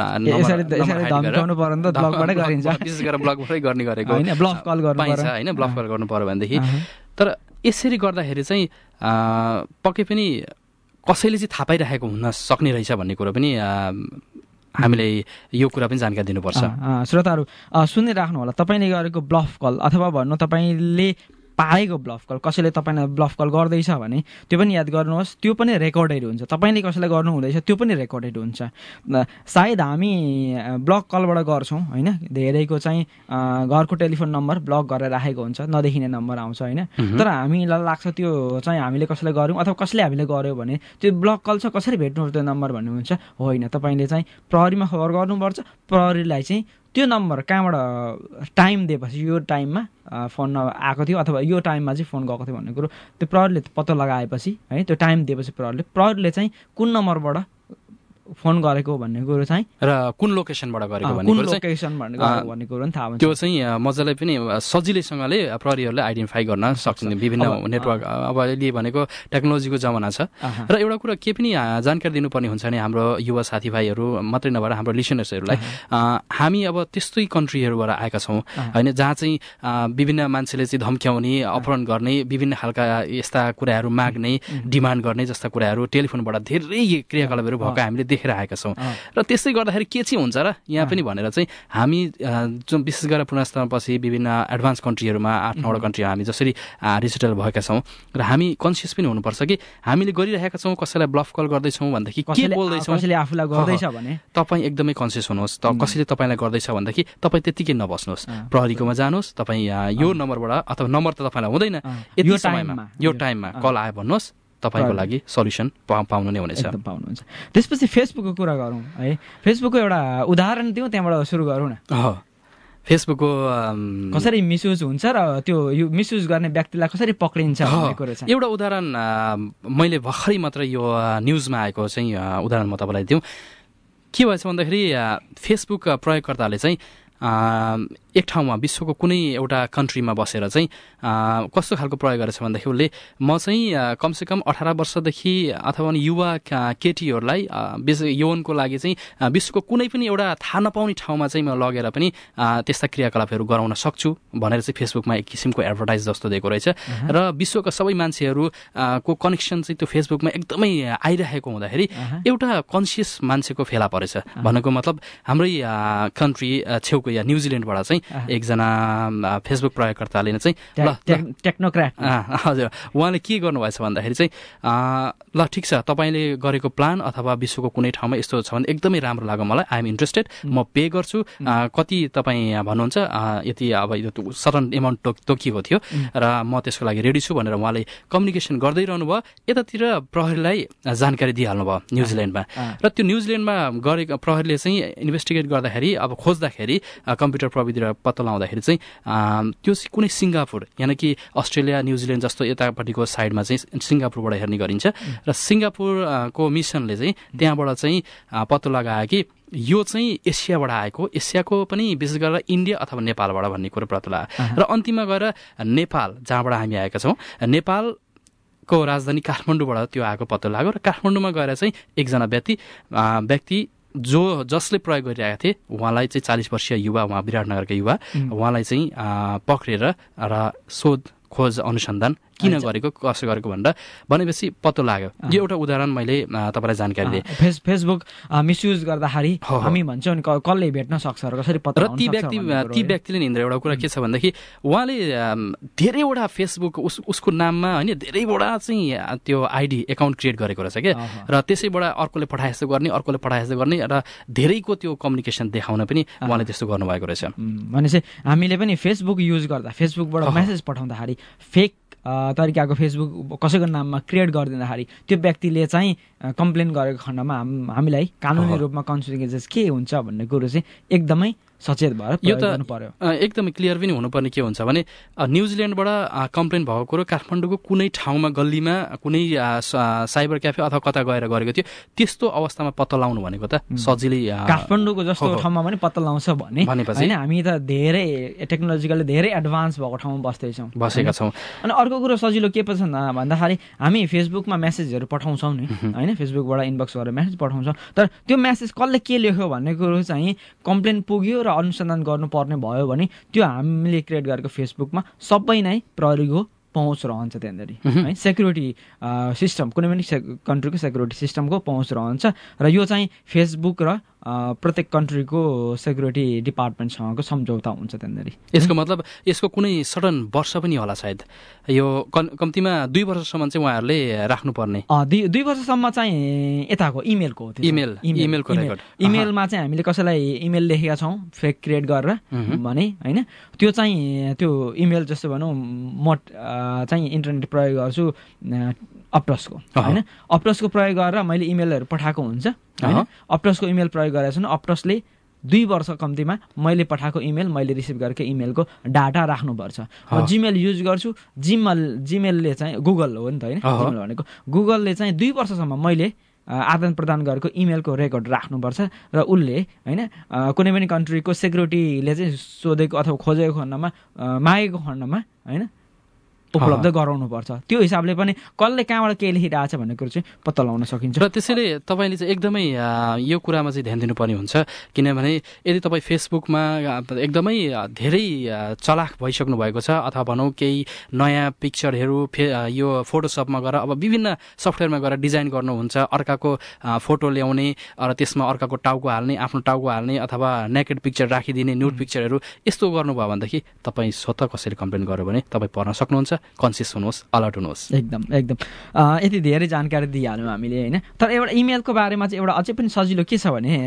विशेष गरेर ब्लकबाटै गर्ने गरेको ब्लफ कल पाइन्छ होइन ब्लफ कल गर्नु पर्यो भनेदेखि तर यसरी गर्दाखेरि चाहिँ पक्कै पनि कसैले चाहिँ थाहा पाइराखेको हुन सक्ने रहेछ भन्ने कुरो पनि हामीले यो कुरा पनि जानकारी दिनुपर्छ। श्रोताहरू सुनिराख्नु होला, तपाईँले गरेको ब्लफ कल अथवा भन्नु तपाईँले पाएको ब्लफ कल, कसैले तपाईँलाई ब्लफ कल गर्दैछ भने त्यो पनि याद गर्नुहोस्, त्यो पनि रेकर्डेड हुन्छ। तपाईँले कसैलाई गर्नु हुँदैछ त्यो पनि रेकर्डेड हुन्छ। सायद हामी ब्लक कलबाट गर्छौँ होइन, धेरैको चाहिँ घरको टेलिफोन नम्बर ब्लक गरेर राखेको हुन्छ, नदेखिने नम्बर आउँछ होइन। तर हामीलाई लाग्छ त्यो चाहिँ हामीले कसैलाई गऱ्यौँ अथवा कसैले हामीले गर्यो भने त्यो ब्लक कल छ, कसरी भेट्नु त्यो नम्बर भन्नुहुन्छ। होइन, तपाईँले चाहिँ प्रहरीमा खबर गर्नुपर्छ। प्रहरीलाई चाहिँ त्यो नम्बर कहाँबाट टाइम दिएपछि यो टाइममा फोन आएको थियो अथवा यो टाइममा चाहिँ फोन गएको थियो भन्ने कुरो त्यो प्रहरीले पत्ता लगाएपछि है, त्यो टाइम दिएपछि प्रहरीले चाहिँ कुन नम्बरबाट फोन गरेको भन्ने कुरो चाहिँ र कुन लोकेसनबाट गरेको भन्ने कुरो थाहा हुन्छ। त्यो चाहिँ मजाले पनि सजिलैसँगले प्रहरीहरूले आइडेन्टिफाई गर्न सक्छन् विभिन्न नेटवर्क। अब अहिले भनेको टेक्नोलोजीको जमाना छ र एउटा कुरा के पनि जानकारी दिनुपर्ने हुन्छ नि हाम्रो युवा साथीभाइहरू मात्रै नभएर हाम्रो लिसनर्सहरूलाई, हामी अब त्यस्तै कन्ट्रीहरूबाट आएका छौँ होइन, जहाँ चाहिँ विभिन्न मान्छेले चाहिँ धम्क्याउने, अपहरण गर्ने, विभिन्न खालका यस्ता कुराहरू माग्ने, डिमान्ड गर्ने जस्ता कुराहरू टेलिफोनबाट धेरै क्रियाकलापहरू भएको हामीले देखेर आएका छौँ। र त्यसै गर्दाखेरि के चाहिँ हुन्छ र यहाँ पनि भनेर चाहिँ हामी जुन विशेष गरेर पूर्णस्तरपछि विभिन्न एडभान्स कन्ट्रीहरूमा 8-9 कन्ट्रीमा हामी जसरी डिजिटल भएका छौँ र हामी कन्सियस पनि हुनुपर्छ कि हामीले गरिरहेका छौँ, कसैलाई ब्लफ कल गर्दैछौँ भनेदेखि के बोल्दैछौँ, कसैले आफूलाई गर्दैछ भने तपाईँ एकदमै कन्सियस हुनुहोस्। कसैले तपाईँलाई गर्दैछ भनेदेखि तपाईँ त्यतिकै नबस्नुहोस्, प्रहरीकोमा जानुहोस्। तपाईँ यो नम्बरबाट अथवा नम्बर त तपाईँलाई हुँदैन, यति समयमा यो टाइममा कल आयो भन्नुहोस्, तपाईँको लागि सल्युसन पाउनु नै हुनेछ। एकदम पाउनुहुन्छ। त्यसपछि फेसबुकको कुरा गरौँ है। फेसबुकको एउटा उदाहरण दिउँ, त्यहाँबाट सुरु गरौँ न। फेसबुकको कसरी मिसयुज हुन्छ र त्यो मिसयुज गर्ने व्यक्तिलाई कसरी पक्रिन्छ भन्ने कुरा छ। एउटा उदाहरण मैले भर्खरै मात्र यो न्युजमा आएको चाहिँ उदाहरण म तपाईँलाई दिउँ। के भएछ भन्दाखेरि फेसबुक प्रयोगकर्ताले चाहिँ एक ठाउँमा विश्वको कुनै एउटा कन्ट्रीमा बसेर चाहिँ कस्तो खालको प्रयोग गरेछ भन्दाखेरि उसले म चाहिँ कमसेकम 18 वर्षदेखि अथवा युवा केटीहरूलाई यौनको लागि चाहिँ विश्वको कुनै पनि एउटा थाहा नपाउने ठाउँमा चाहिँ म लगेर पनि त्यस्ता क्रियाकलापहरू गराउन सक्छु भनेर चाहिँ फेसबुकमा एक किसिमको एडभर्टाइज जस्तो दिएको रहेछ। र विश्वका सबै मान्छेहरू को कनेक्सन चाहिँ त्यो फेसबुकमा एकदमै आइरहेको हुँदाखेरि एउटा कन्सियस मान्छेको फेला परेछ। भनेको मतलब हाम्रै कन्ट्री छेउको या न्युजिल्यान्डबाट चाहिँ एकजना फेसबुक प्रयोगकर्ताले चाहिँ टेक्नोक्र्याट हजुर उहाँले के गर्नुभएछ भन्दाखेरि चाहिँ ल ठिक छ, तपाईँले गरेको प्लान अथवा विश्वको कुनै ठाउँमा यस्तो छ भने एकदमै राम्रो लाग्यो मलाई, आई एम इन्ट्रेस्टेड, म पे गर्छु, कति तपाईँ भन्नुहुन्छ यति, अब यो सर्टन एमाउन्ट तोकिएको थियो र म त्यसको लागि रेडी छु भनेर उहाँले कम्युनिकेसन गर्दै रहनु भयो। यतातिर प्रहरीलाई जानकारी दिइहाल्नु भयो न्युजिल्यान्डमा। र त्यो न्युजिल्यान्डमा गरेको प्रहरीले चाहिँ इन्भेस्टिगेट गर्दाखेरि अब खोज्दाखेरि कम्प्युटर प्रविधिबाट पत्ता लगाउँदाखेरि चाहिँ त्यो कुनै सिङ्गापुर यानि कि अस्ट्रेलिया न्युजिल्यान्ड जस्तो यतापट्टिको साइडमा चाहिँ सिङ्गापुरबाट हेर्ने गरिन्छ र सिङ्गापुरको मिसनले चाहिँ त्यहाँबाट चाहिँ पत्ता लगायो कि यो चाहिँ एसियाबाट आएको, एसियाको पनि विशेष गरेर इन्डिया अथवा नेपालबाट भन्ने कुरो पत्ता लगायो। र अन्तिममा गएर नेपाल जहाँबाट हामी आएका छौँ, नेपालको राजधानी काठमाडौँबाट त्यो आएको पत्ता लाग्यो र काठमाडौँमा गएर चाहिँ एकजना व्यक्ति जसले प्रयोग गरिरहेका थिए उहाँलाई चाहिँ 40 वर्षीय युवा, उहाँ विराटनगरका युवा, उहाँलाई चाहिँ पक्रेर र सोध खोज अनुसन्धान किन गरेको, कसो गरेको भनेपछि पत्तो लाग्यो। यो एउटा उदाहरण मैले तपाईँलाई जानकारी दिएँ। फेसबुक मिसयुज गर्दाखेरि हामी भन्छौँ नि कसले भेट्न सक्छ र कसरी पत्ता र ती व्यक्तिले नि एउटा कुरा के छ भनेदेखि उहाँले धेरैवटा फेसबुक उसको नाममा होइन धेरैवटा चाहिँ त्यो आइडी एकाउन्ट क्रिएट गरेको रहेछ क्या। र त्यसैबाट अर्कोले पठाए जस्तो गर्ने, अर्कोले पठाए जस्तो गर्ने र धेरैको त्यो कम्युनिकेसन देखाउन पनि उहाँले त्यस्तो गर्नुभएको रहेछ। भनेपछि हामीले पनि फेसबुक युज गर्दा, फेसबुकबाट मेसेज पठाउँदाखेरि फेक तरिकाको फेसबुक कसैको नाममा क्रिएट गरिदिँदाखेरि त्यो व्यक्तिले चाहिँ कम्प्लेन गरेको खण्डमा हामीलाई कानुनी रूपमा कन्सिक्वेन्सेस के हुन्छ भन्ने कुरो चाहिँ एकदमै सचेत भएर यो त एकदमै क्लियर पनि हुनुपर्ने के हुन्छ भने न्युजिल्यान्डबाट कम्प्लेन भएको कुरो काठमाडौँको कुनै ठाउँमा गल्लीमा कुनै साइबर क्याफे अथवा कता गएर गरेको थियो, त्यस्तो अवस्थामा पत्ता लगाउनु भनेको त सजिलै काठमाडौँको जस्तो ठाउँमा पनि पत्ता लगाउँछ भनेपछि होइन, हामी त धेरै टेक्नोलोजिकली धेरै एडभान्स भएको ठाउँमा बसेका छौँ। अनि अर्को कुरो सजिलो के पर्छ भन्दाखेरि हामी फेसबुकमा मेसेजहरू पठाउँछौँ नि होइन, फेसबुकबाट इनबक्स गरेर मेसेज पठाउँछौँ, तर त्यो मेसेज कसले के लेख्यो भन्ने कुरो चाहिँ कम्प्लेन पुग्यो र अनुसन्धान गर्नुपर्ने भयो भने त्यो हामीले क्रिएट गरेको फेसबुकमा सबै नै प्रहरीको पहुँच रहन्छ त्यहाँनिर है। सेक्युरिटी सिस्टम कुनै पनि कन्ट्रीको सेक्युरिटी सिस्टमको पहुँच रहन्छ र यो चाहिँ फेसबुक र प्रत्येक कन्ट्रीको सेक्युरिटी डिपार्टमेन्टसँगको सम्झौता हुन्छ त्यहाँनिर। यसको मतलब यसको कुनै सडन वर्ष पनि होला सायद, यो कम्तीमा 2 वर्षसम्म चाहिँ उहाँहरूले राख्नुपर्ने। 2 वर्षसम्म चाहिँ यताको इमेलको इमेलको रेकर्ड। इमेलमा चाहिँ हामीले कसैलाई इमेल लेखेका छौँ फेक क्रिएट गरेर भने होइन, त्यो चाहिँ त्यो इमेल जस्तो भनौँ म चाहिँ इन्टरनेट प्रयोग गर्छु अप्टसको होइन, अप्टसको प्रयोग गरेर मैले इमेलहरू पठाएको हुन्छ होइन, अप्टसको इमेल प्रयोग गरेको छु, अप्टसले 2 वर्ष कम्तीमा मैले पठाएको इमेल मैले रिसिभ गरेको इमेलको डाटा राख्नुपर्छ। म जिमेल युज गर्छु, जिमेलले चाहिँ गुगल हो नि त होइन, जिमेल भनेको गुगलले चाहिँ 2 वर्षसम्म मैले आदान प्रदान गरेको इमेलको रेकर्ड राख्नुपर्छ र उसले होइन कुनै पनि कन्ट्रीको सेक्युरिटीले चाहिँ सोधेको अथवा खोजेको खण्डमा मागेको खण्डमा होइन उपलब्ध गराउनुपर्छ। त्यो हिसाबले पनि कसले कहाँबाट के लेखिरहेछ भन्ने कुरो चाहिँ पत्ता लगाउन सकिन्छ। र त्यसैले तपाईँले चाहिँ एकदमै यो कुरामा चाहिँ ध्यान दिनुपर्ने हुन्छ, किनभने यदि तपाईँ फेसबुकमा एकदमै धेरै चलाख भइसक्नु भएको छ अथवा भनौँ केही नयाँ पिक्चरहरू यो फोटोसपमा गएर अब विभिन्न सफ्टवेयरमा गएर डिजाइन गर्नुहुन्छ, अर्काको फोटो ल्याउने र त्यसमा अर्काको टाउको हाल्ने, आफ्नो टाउको हाल्ने अथवा नेकेड पिक्चर राखिदिने, न्युड पिक्चरहरू यस्तो गर्नुभयो भनेदेखि तपाईँ स्वतः कसैले कम्प्लेन गर्यो भने तपाईँ पर्न सक्नुहुन्छ। कन्सियस हुनुहोस्, अलर्ट हुनुहोस्। एकदम यति धेरै जानकारी दिइहाल्यौँ हामीले होइन। तर एउटा इमेलको बारेमा चाहिँ एउटा अझै पनि सजिलो के छ भने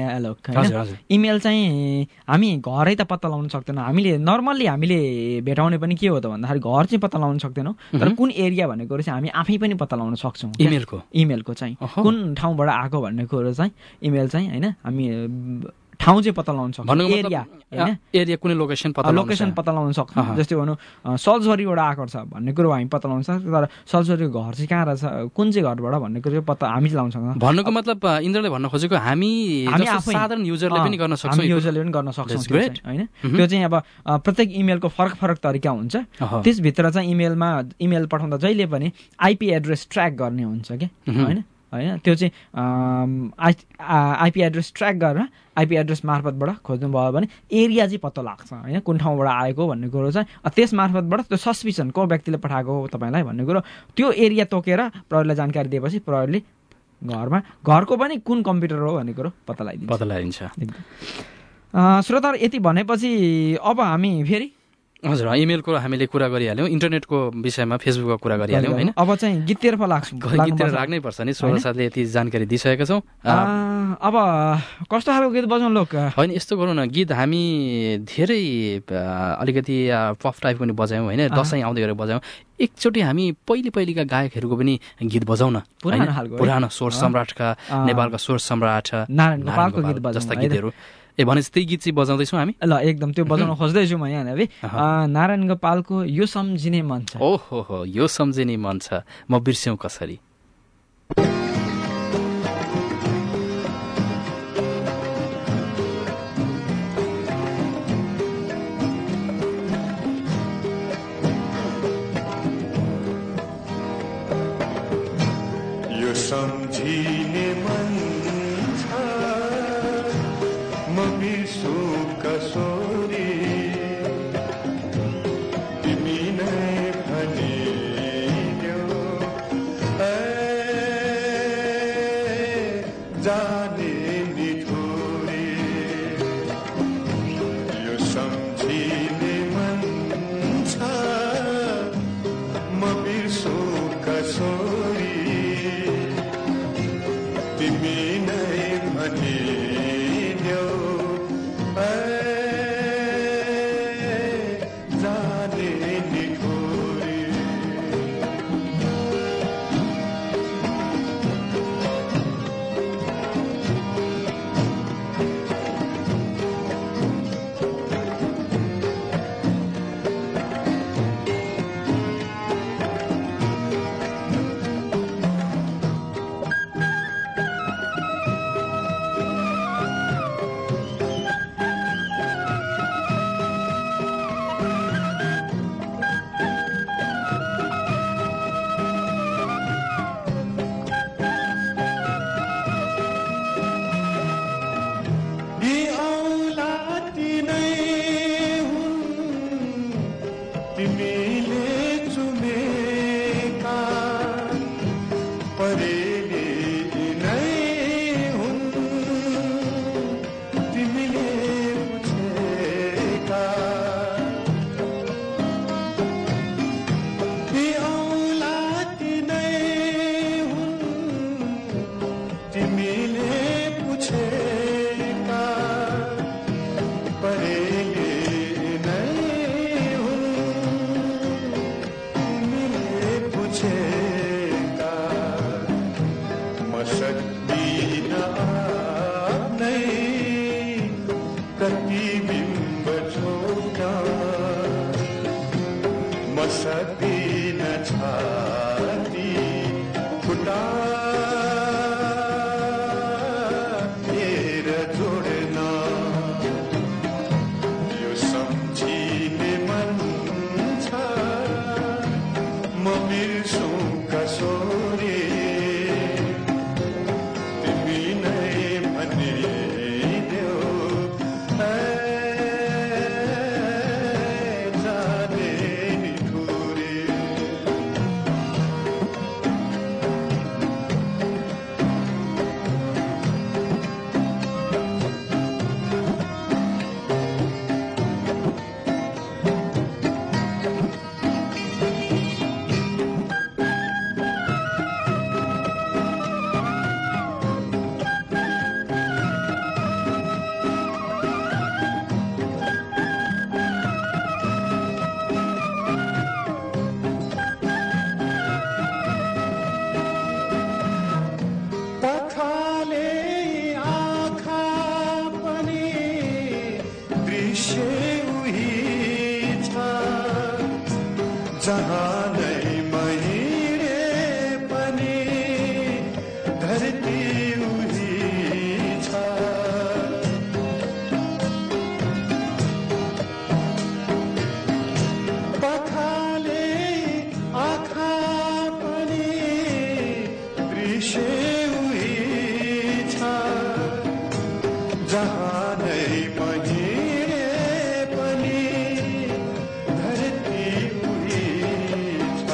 इमेल चाहिँ हामी घरै त पत्ता लगाउन सक्दैनौँ, हामीले नर्मल्ली हामीले भेटाउने पनि के हो त भन्दाखेरि घर चाहिँ पत्ता लगाउन सक्दैनौँ, तर कुन एरिया भन्ने कुरो चाहिँ हामी आफै पनि पत्ता लगाउन सक्छौँ। इमेलको चाहिँ कुन ठाउँबाट आएको भन्ने कुरो चाहिँ इमेल चाहिँ होइन हामी ठाउँ चाहिँ पत्ता लगाउन सक्छौँ, एरिया कुनै लोकेसन पत्ता लगाउन सक्छौँ। जस्तै भनौँ सल्सबरीबाट आएको छ भन्ने कुरो हामी पत्ता लगाउन सक्छौँ, तर सल्सबरीको घर चाहिँ कहाँ रहेछ, कुन चाहिँ घरबाट भन्ने कुरो पत्ता हामी लगाउन सक्छौँ। भन्नुको मतलब इन्द्रले भन्न खोजेको हामी साधारण युजरले पनि गर्न सक्छौँ, होइन। त्यो चाहिँ अब प्रत्येक इमेलको फरक तरिका हुन्छ, त्यसभित्र चाहिँ इमेल पठाउँदा जहिले पनि आइपी एड्रेस ट्र्याक गर्ने हुन्छ क्या होइन, त्यो चाहिँ आइपी एड्रेस ट्र्याक गरेर आइपी एड्रेस मार्फतबाट खोज्नुभयो भने एरिया चाहिँ पत्ता लाग्छ होइन, कुन ठाउँबाट आएको भन्ने कुरो चाहिँ त्यस मार्फतबाट त्यो सस्पिसन को व्यक्तिले पठाएको हो तपाईँलाई भन्ने कुरो त्यो एरिया तोकेर प्रहरीलाई जानकारी दिएपछि प्रहरीले घरको पनि कुन कम्प्युटर हो भन्ने कुरो पत्ता लगाइदिन्छ। श्रोता यति भनेपछि अब हामी फेरि हजुर इमेलको हामीले कुरा गरिहाल्यौँ, इन्टरनेटको विषयमा फेसबुकको कुरा गरिहाल्यौँ होइन। अब चाहिँ गीततिर गीततिर लाग्नै पर्छ नि, सोह्र साथले यति जानकारी दिइसकेका छौँ। अब कस्तो खालको गीत बजाउँ लोक होइन, यस्तो गरौँ न, गीत हामी धेरै अलिकति पफ टाइपको पनि बजायौँ होइन, दसैँ आउँदै गरेर बजायौँ। एकचोटि हामी पहिलेका गायकहरूको पनि गीत बजाउँ न, पुरानो स्वर सम्राटका, नेपालका स्वर सम्राट जस्ता गीतहरू भनेपछि त्यही गीत चाहिँ बजाउँदैछौँ हामी। ल एकदम त्यो बजाउन खोज्दैछु म यहाँनिर। नारायण गोपालको यो सम्झिने मन छ। ओहो यो सम्झिने मन छ, म बिर्स्यौँ कसरी। यो सम्झिने मन छ, म बिर्सु कसरी, तिमी नै भनिदेऊ जाने निठुरी। यो सम्झिने मन छ, म बिर्सु कसरी, तिमी नै भनिदेऊ प्रतिबिम्ब छोटा म सक्दिन छाती फुटाएर जोड्न यो सम्झिने मन छ म बिर्सु कसोरी तिमी नै भनिदेऊ जाने नि थोरै पखाले आँखा पनि दृश्य उही छ जहाँ नै महिरे पनि धरती उही छ पखाले आँखा पनि दृश्य जहाँ नै महिरे पनि धरती उही छ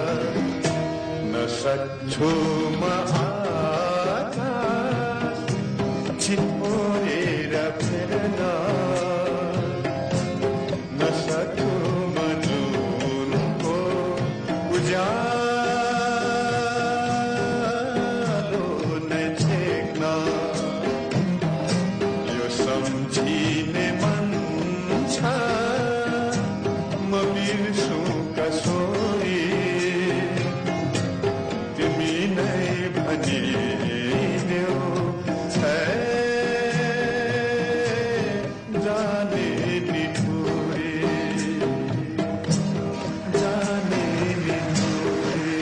नसक्छु म आकाश छिपोरेर फेर्न नसक्छु म जुनको उज्यालो नै छेक्न सम्झिने मन छ म बिर्सु कसोरी तिमी नै भनिदेऊ जाने नि थोरै जाने नि थोरै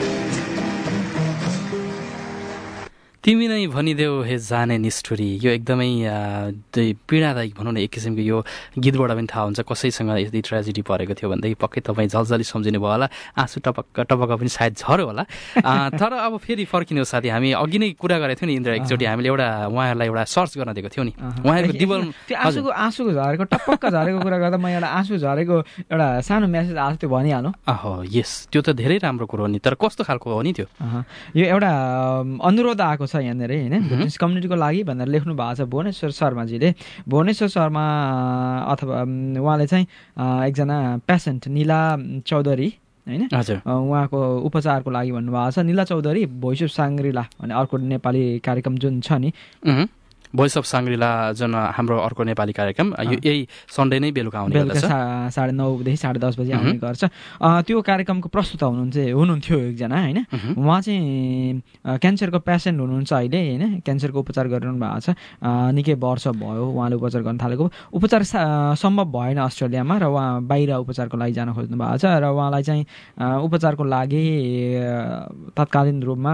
तिमी नै भनिदेऊ हे जाने निष्ठुरी। यो एकदमै पीडादायक भनौँ न एक किसिमको यो गीतबाट पनि थाहा हुन्छ कसैसँग यदि ट्रेजेडी परेको थियो भनेदेखि पक्कै तपाईँ जलजली सम्झिनु भयो होला, आँसु टपक्क टपक्क पनि सायद झऱ्यो होला। तर अब फेरि फर्किनु साथी, हामी अघि नै कुरा गरेको थियौँ नि इन्द्र, एकचोटि हामीले उहाँहरूलाई एउटा सर्च गर्न दिएको थियौँ नि उहाँहरूको डिबल आँसुको झरेको टपक्क झरेको कुरा गर्दा म एउटा आँसु झरेको एउटा सानो मेसेज आएको थियो भनिहालौँ। यस, त्यो त धेरै राम्रो कुरो हो नि, तर कस्तो खालको हो नि त्यो? यो एउटा अनुरोध आएको छ यहाँनिर होइन, बुद्धिस्ट कम्युनिटीको लागि भनेर लेख्नु भएको छ भुवनेश्वर शर्माजीले। भुवनेश्वर शर्मा अथवा उहाँले चाहिँ एकजना पेसेन्ट निला चौधरी होइन, उहाँको उपचारको लागि भन्नुभएको छ। निला चौधरी भोइस अफ साङ्ग्रिला भन्ने अर्को नेपाली कार्यक्रम जुन छ नि, भोइस अफ साङ्ग्रिला जुन हाम्रो अर्को नेपाली कार्यक्रम, यो यही सन्डे नै बेलुका आउने गर्छ, 9:30 देखि 10:30 बजी आउने गर्छ। त्यो कार्यक्रमको प्रस्तुता हुनुहुन्थ्यो एकजना होइन, उहाँ चाहिँ क्यान्सरको पेसेन्ट हुनुहुन्छ अहिले होइन, क्यान्सरको उपचार गरिरहनु भएको छ। निकै वर्ष भयो उहाँले उपचार गर्न थालेको। उपचार सम्भव भएन अस्ट्रेलियामा र उहाँ बाहिर उपचारको लागि जान खोज्नु भएको छ र उहाँलाई चाहिँ उपचारको लागि तत्कालीन रूपमा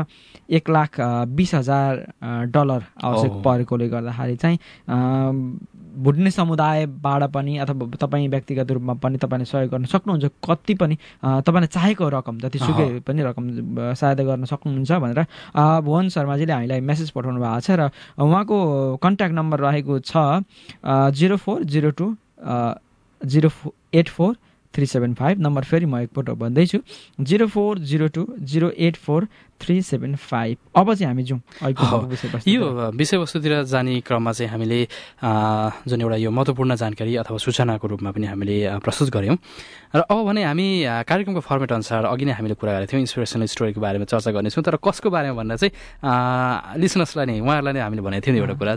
$1,20,000 आवश्यक परेकोले गर्दाखेरि चाहिँ भुट्ने समुदायबाट पनि अथवा तपाईँ व्यक्तिगत रूपमा पनि तपाईँले सहयोग गर्न सक्नुहुन्छ। कति पनि तपाईँले चाहेको रकम जतिसुकै पनि रकम सहायता गर्न सक्नुहुन्छ भनेर भुवन शर्माजीले हामीलाई मेसेज पठाउनु भएको छ। र उहाँको कन्ट्याक्ट नम्बर रहेको छ 0402-084-375। नम्बर फेरि म एकपल्ट भन्दैछु 0402-084-375। अब चाहिँ हामी जाउँ यो विषयवस्तुतिर जाने क्रममा चाहिँ हामीले जुन एउटा यो महत्त्वपूर्ण जानकारी अथवा सूचनाको रूपमा पनि हामीले प्रस्तुत गऱ्यौँ। र अब भने हामी कार्यक्रमको फर्मेट अनुसार अघि नै हामीले कुरा गरेको थियौँ इन्सपिरेसनल स्टोरीको बारेमा चर्चा गर्नेछौँ। तर कसको बारेमा भन्दा चाहिँ लिसनर्सलाई नै उहाँहरूलाई नै हामीले भनेको थियौँ एउटा कुरा,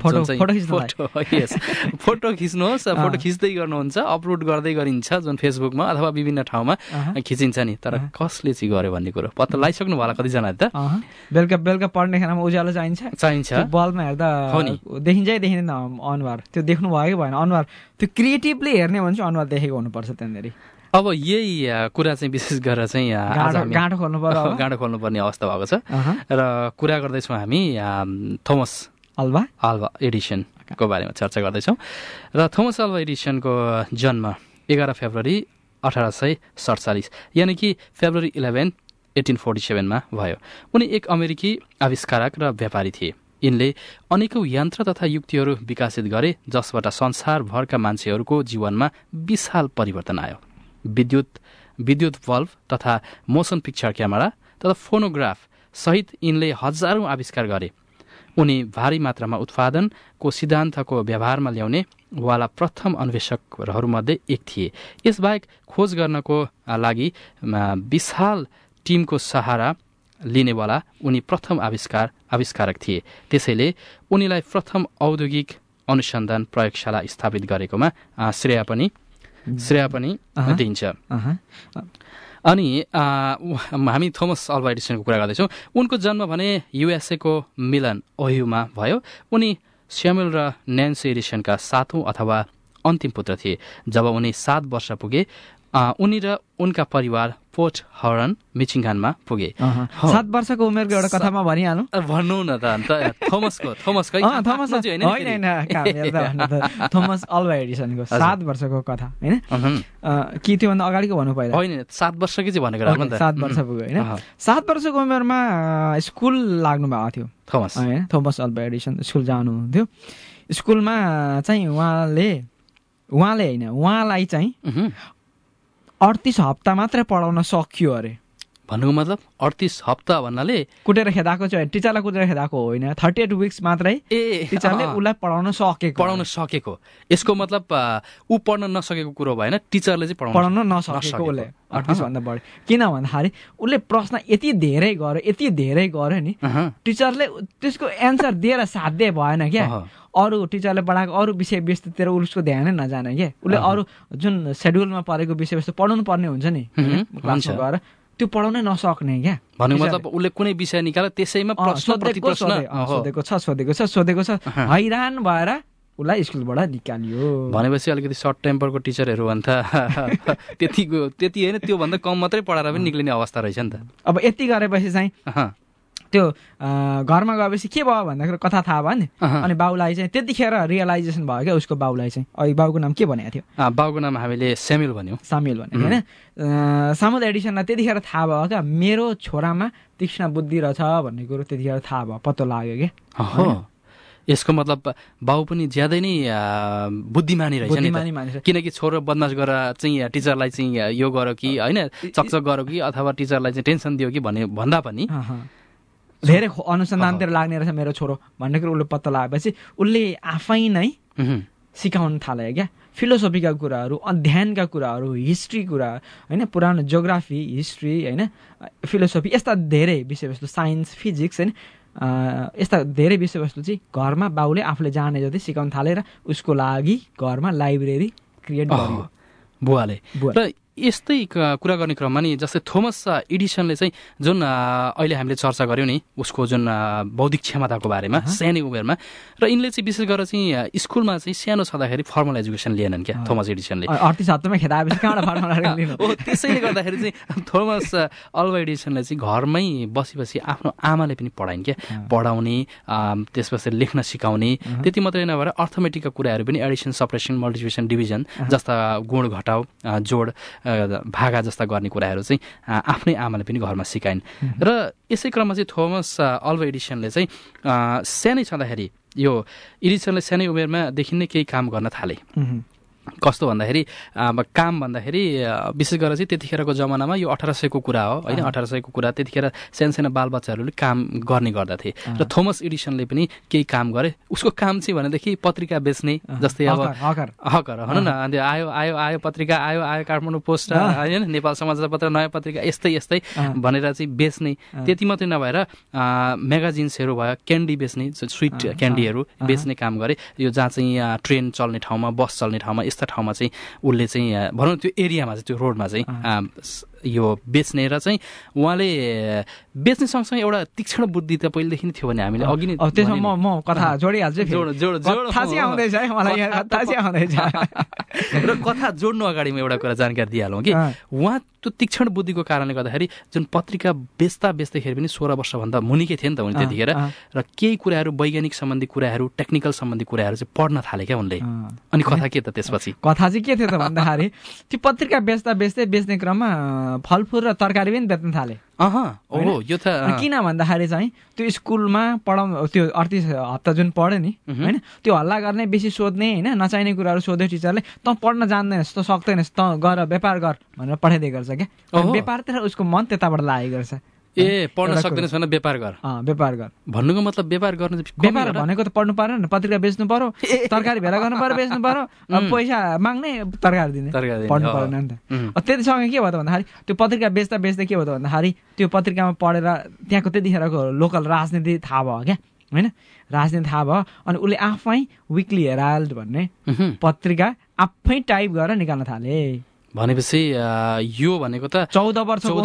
फोटो खिच्नुहोस्, फोटो खिच्दै गर्नुहुन्छ, अपलोड गर्दै गरिन्छ जुन फेसबुकमा अथवा विभिन्न ठाउँमा खिचिन्छ नि, तर कसले चाहिँ गर्यो भन्ने कुरो पत्ता लगाइसक्नु भयो होला कतिजना त? बेलुका बेलुका पढ्ने खानामा उज्यालो चाहिन्छ बल्बमा हेर्दा देखिन्छै देखिँदैन अनुहार त्यो देख्नु भयो कि भएन अनुहार त्यो क्रिएटिभली हेर्ने भने चाहिँ अनुहार देखेको हुनुपर्छ त्यहाँनिर अब यही कुरा चाहिँ विशेष गरेर चाहिँ गाँठो खोल्नुपर्ने अवस्था भएको छ र कुरा गर्दैछौँ हामी थोमस अल्वा एडिसनको बारेमा चर्चा गर्दैछौँ र थोमस अल्वा एडिसनको जन्म 11 फेब्रुअरी 1847 यानि कि फेब्रुअरी 11 1847 मा भयो। उनी एक अमेरिकी आविष्कारक र व्यापारी थिए। यिनले अनेकौं यन्त्र तथा युक्तिहरू विकसित गरे जसबाट संसारभरका मान्छेहरूको जीवनमा विशाल परिवर्तन आयो। विद्युत बल्ब तथा मोसन पिक्चर क्यामेरा तथा फोनोग्राफ सहित यिनले हजारौं आविष्कार गरे। उनी भारी मात्रामा उत्पादनको सिद्धान्तको व्यवहारमा ल्याउने वाला प्रथम अन्वेषकहरूमध्ये एक थिए। यसबाहेक खोज गर्नको लागि विशाल टिमको सहारा लिनेवाला उनी प्रथम आविष्कारक थिए। त्यसैले उनीलाई प्रथम औद्योगिक अनुसन्धान प्रयोगशाला स्थापित गरेकोमा श्रेय पनि दिइन्छ। अनि हामी थोमस अल्वा एडिसनको कुरा गर्दैछौँ। उनको जन्म भने युएसए को मिलन ओहियोमा भयो। उनी स्यामुएल र न्यान्सी एडिसनका 7औं अथवा अन्तिम पुत्र थिए। जब उनी 7 वर्ष पुगे उनी र उनका परिवार पोर्ट हरन मिचिगानमा पुगे। 7 वर्षको उमेरको एउटा कथामा भनिहाल्नु भन्नु न त अन्त थोमस अल्वा एडिसनको 7 वर्षको कथा हैन कि त्योभन्दा अगाडिको भन्नु पर्यो होइन 7 वर्षकै चाहिँ भनेको राम्रो नि त 7 वर्ष पुग्यो हैन 7 वर्षको उमेरमा स्कुल लाग्नु भएको थियो थोमस हैन थोमस अल्वा एडिसन स्कुल जानुहुन्थ्यो। स्कुलमा चाहिँ उहाँलाई चाहिँ 38 हप्ता मात्रै पढाउन सकियो अरे। भन्नुको मतलब 38 हप्ता भन्नाले कुटेर खेदाएको चाहिँ टिचरलाई कुटेर खेदाएको होइन 38 विक्स मात्रै टिचरले उसलाई पढाउन सकेको। यसको मतलब ऊ पढ्न नसकेको कुरो भएन टिचरले चाहिँ पढाउन नसकेको उसले 38 भन्दा बढी। किन भन्दाखेरि उसले प्रश्न यति धेरै गर्यो नि टिचरले त्यसको एन्सर दिएर साध्य भएन क्या। अरू टिचरले पढाएको अरू विषयवस्तुतिर उसको ध्यानै नजाने क्या। उसले अरू जुन सेड्युलमा परेको विषयवस्तु पढाउनु पर्ने हुन्छ नि क्लासमा गएर त्यो पढाउनै नसक्ने क्या। भन्नुको मतलब उसले कुनै विषय निकाल्यो त्यसैमा सोधेको छ हैरान भएर उसलाई स्कुलबाट निकालियो। भनेपछि अलिकति सर्ट टेम्परको टिचरहरू भन्दा त्यति होइन त्योभन्दा कम मात्रै पढाएर पनि निक्लिने अवस्था रहेछ नि त। अब यति गरेपछि चाहिँ त्यो घरमा गएपछि के भयो भन्दाखेरि कथा थाहा भयो नि। अनि बाउलाई चाहिँ त्यतिखेर रियलाइजेसन भयो क्या उसको बाउलाई चाहिँ। अहिले बाउको नाम के भनेको थियो? बाउको नाम हामीले सामुएल भन्यो होइन। सामुएल एडिसनलाई त्यतिखेर थाहा भयो क्या मेरो छोरामा तीक्ष्ण बुद्धि रहेछ भन्ने कुरो त्यतिखेर थाहा भयो पत्तो लाग्यो क्या। यसको मतलब बाउ पनि ज्यादै नै बुद्धिमानी रहेछ नि, किनकि छोरो बदमास गरेर चाहिँ टिचरलाई चाहिँ यो गर कि होइन चकचक गर कि अथवा टिचरलाई चाहिँ टेन्सन दियो कि भन्दा पनि धेरै अनुसन्धानतिर लाग्ने रहेछ मेरो छोरो भन्ने कुरो उसले पत्ता लगाएपछि उसले आफै नै सिकाउन थाल्यो क्या। फिलोसफीका कुराहरू, अध्ययनका कुराहरू, हिस्ट्री कुरा होइन, पुरानो जियोग्राफी, हिस्ट्री होइन, फिलोसफी यस्ता धेरै विषयवस्तु, साइन्स, फिजिक्स होइन, यस्ता धेरै विषयवस्तु चाहिँ घरमा बाउले आफूले जाने जति सिकाउन थालेर उसको लागि घरमा लाइब्रेरी क्रिएट गर्यो बुवाले। र यस्तै कुरा गर्ने क्रममा नि जस्तै थोमस एडिसनले चाहिँ जुन अहिले हामीले चर्चा गऱ्यौँ नि उसको जुन बौद्धिक क्षमताको बारेमा सानै उमेरमा, र यिनले चाहिँ विशेष गरेर चाहिँ स्कुलमा चाहिँ सानो छँदाखेरि फर्मल एजुकेसन लिएनन् क्या थोमस एडिसनले। 38 हप्तामा खेदाएपछि कहाँबाट फर्मल हो। त्यसैले गर्दाखेरि चाहिँ थोमस अल्वा एडिसनले चाहिँ घरमै बसी आफ्नो आमाले पनि पढाइन् क्या, पढाउने त्यसपछि लेख्न सिकाउने। त्यति मात्रै नभएर अर्थमेटिकका कुराहरू पनि एडिसन, सप्रेसन, मल्टिप्लिकेसन, डिभिजन जस्ता गुण घटाउ जोड भागा जस्ता गर्ने कुराहरू चाहिँ आफ्नै आमाले पनि घरमा सिकाइन्। र यसै क्रममा चाहिँ थोमस अल्वा एडिसनले चाहिँ सानै छँदाखेरि यो एडिसनले सानै उमेरमादेखि नै केही काम गर्न थाले। कस्तो भन्दाखेरि काम भन्दाखेरि विशेष गरेर चाहिँ त्यतिखेरको जमानामा यो 1800 को कुरा हो होइन। 1800 को कुरा, त्यतिखेर साना बालबच्चाहरूले काम गर्ने गर्दथे र थोमस एडिसनले पनि केही काम गरे। उसको काम चाहिँ भनेदेखि पत्रिका बेच्ने, जस्तै अब हकर भनौँ न, अन्त आयो पत्रिका आयो काठमाडौँ पोस्ट होइन, नेपाल समाचार पत्र, नयाँ पत्रिका यस्तै भनेर चाहिँ बेच्ने। त्यति मात्रै नभएर म्यागाजिन्सहरू भयो, क्यान्डी बेच्ने, स्विट क्यान्डीहरू बेच्ने काम गरे। यो जहाँ चाहिँ ट्रेन चल्ने ठाउँमा, बस चल्ने ठाउँमा, यस्ता ठाउँमा चाहिँ उसले चाहिँ भनौँ त्यो एरियामा चाहिँ त्यो रोडमा चाहिँ यो बेच्ने र चाहिँ उहाँले बेच्ने सँगसँगै एउटा तीक्ष्ण बुद्धि त पहिलेदेखि नै थियो भने हामीले अघि नै त्यसमा म कथा जोडिहाल्छु र कथा जोड्नु अगाडि म एउटा कुरा जानकारी दिइहालौँ कि उहाँ त्यो तीक्ष्ण बुद्धिको कारणले गर्दाखेरि जुन पत्रिका बेच्दाखेरि पनि 16 वर्षभन्दा मुनिकै थिए नि त उनी त्यतिखेर र केही कुराहरू वैज्ञानिक सम्बन्धी कुराहरू टेक्निकल सम्बन्धी कुराहरू चाहिँ पढ्न थाले क्या उनले। अनि कथा के त त्यसपछि कथा चाहिँ के थियो त भन्दाखेरि त्यो पत्रिका बेच्ने क्रममा फलफुल र तरकारी पनि बेच्न थाले। यो त किन भन्दाखेरि चाहिँ त्यो स्कुलमा त्यो 38 हप्ता जुन पढ्यो नि होइन त्यो हल्ला गर्ने बेसी सोध्ने होइन नचाहिने कुराहरू सोध्यो टिचरले त पढ्न जान्दैनस् त सक्दैनस् त गर व्यापार गर भनेर पठाइदिएको गर्छ क्या। व्यापारतिर उसको मन त्यताबाट लागेको गर्छ। पढ्न सक्दैनस् भने व्यापार गर भन्नुको मतलब व्यापार गर्नु व्यापार भनेको त पढ्नु पर्यो नि पत्रिका बेच्नु पर्यो तरकारी भेला गर्नु पर्यो बेच्नु पर्यो पैसा माग्ने तरकारी दिने पढ्नु पर्दैन नि त। त्यतिसँग के भयो त भन्दाखेरि त्यो पत्रिका बेच्दा के भयो त भन्दाखेरि त्यो पत्रिकामा पढेर त्यहाँको त्यतिखेरको लोकल राजनीति थाहा भयो क्या होइन राजनीति थाहा भयो। अनि उसले आफै विकली हेराल्ड भन्ने पत्रिका आफै टाइप गरेर निकाल्न थाले। भनेपछि यो भनेको त 14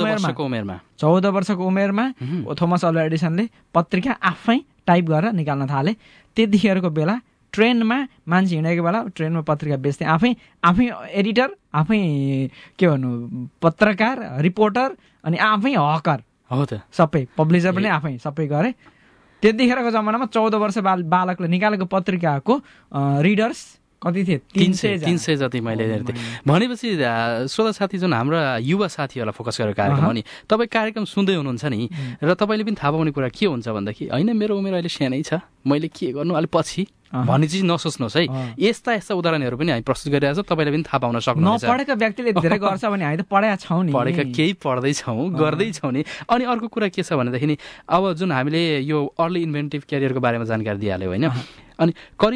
वर्षको उमेरमा थोमस अल्वा एडिसनले पत्रिका आफै टाइप गरेर निकाल्न थाले। त्यतिखेरको बेला ट्रेनमा मान्छे हिँडेको बेला ट्रेनमा पत्रिका बेच्थे आफै एडिटर आफै के भन्नु पत्रकार रिपोर्टर अनि आफै हकर हो त सबै पब्लिसर पनि आफै सबै गरे। त्यतिखेरको जमानामा 14 वर्ष बालकले निकालेको पत्रिकाको रिडर्स कति थिए 300 जति मैले हेर्थेँ। भनेपछि श्रोता साथी जुन हाम्रा युवा साथीहरूलाई फोकस गरेर कार्यक्रम हो नि तपाईँ कार्यक्रम सुन्दै हुनुहुन्छ नि र तपाईँले पनि थाहा पाउने कुरा के हुन्छ भन्दाखेरि होइन मेरो उमेर अहिले सानै छ मैले के गर्नु अलि पछि भन्ने चिज नसोच्नुहोस् है। यस्ता उदाहरणहरू पनि हामी प्रस्तुत गरिरहेको छौँ तपाईँले पनि थाहा पाउन सक्नुहुन्छ। नपढेका व्यक्तिले धेरै गर्छ भने हामी त पढेका छौँ नि पढेका केही पढ्दैछौँ गर्दैछौँ नि। अनि अर्को कुरा के छ भनेदेखि अब जुन हामीले यो अर्ली इन्भेन्टिभ क्यारियरको बारेमा जानकारी दिइहाल्यो होइन अनि करिब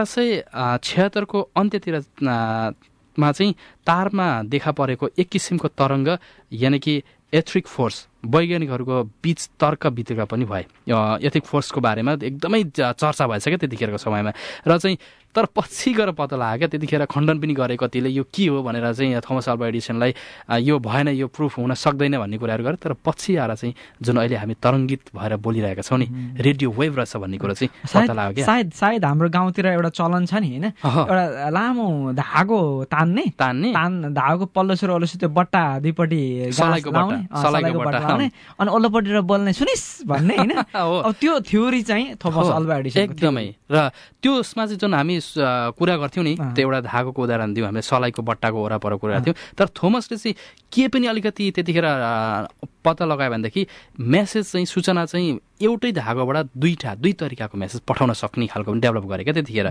1876 को अन्त्यतिर मा चाहिँ तारमा देखा परेको एक किसिमको तरङ्ग यानि कि एथ्रिक फोर्स वैज्ञानिकहरूको बीच तर्क बितर्क पनि भए एथिक फोर्सको बारेमा एकदमै चर्चा भएछ क्या त्यतिखेरको समयमा र चाहिँ तर पछि गएर पत्ता लाग्यो क्या त्यतिखेर खण्डन पनि गरे कतिले यो के हो भनेर चाहिँ थोमस अल्वा एडिसनलाई यो भएन यो प्रुफ हुन सक्दैन भन्ने कुराहरू गरे। तर पछि आएर चाहिँ जुन अहिले हामी तरङ्गित भएर बोलिरहेका छौँ नि रेडियो वेभ रहेछ भन्ने कुरा चाहिँ पत्ता लाग्यो क्या। सायद हाम्रो गाउँतिर एउटा चलन छ नि होइन एउटा लामो धागो तान्ने धागोको पल्लो सुर ओल्लो त्यो बट्टा दुईपट्टि सलाइको बट्टा अनि ओल्लोपट्टि बोल्ने सुनिस् भन्ने होइन त्यो थ्योरी चाहिँ थोमस अल्वा एडिसन एकदमै। र त्यसमा चाहिँ जुन हामी कुरा गर्थ्यौँ नि त्यो एउटा धागोको उदाहरण दियौँ हामीले सलाइको बट्टाको वरपर कुरा गर्थ्यौँ। तर थोमसले चाहिँ के पनि अलिकति त्यतिखेर पत्ता लगायो भनेदेखि मेसेज चाहिँ सूचना चाहिँ एउटै धागोबाट दुई तरिकाको मेसेज पठाउन सक्ने खालको पनि डेभलप गरे क्या त्यतिखेर।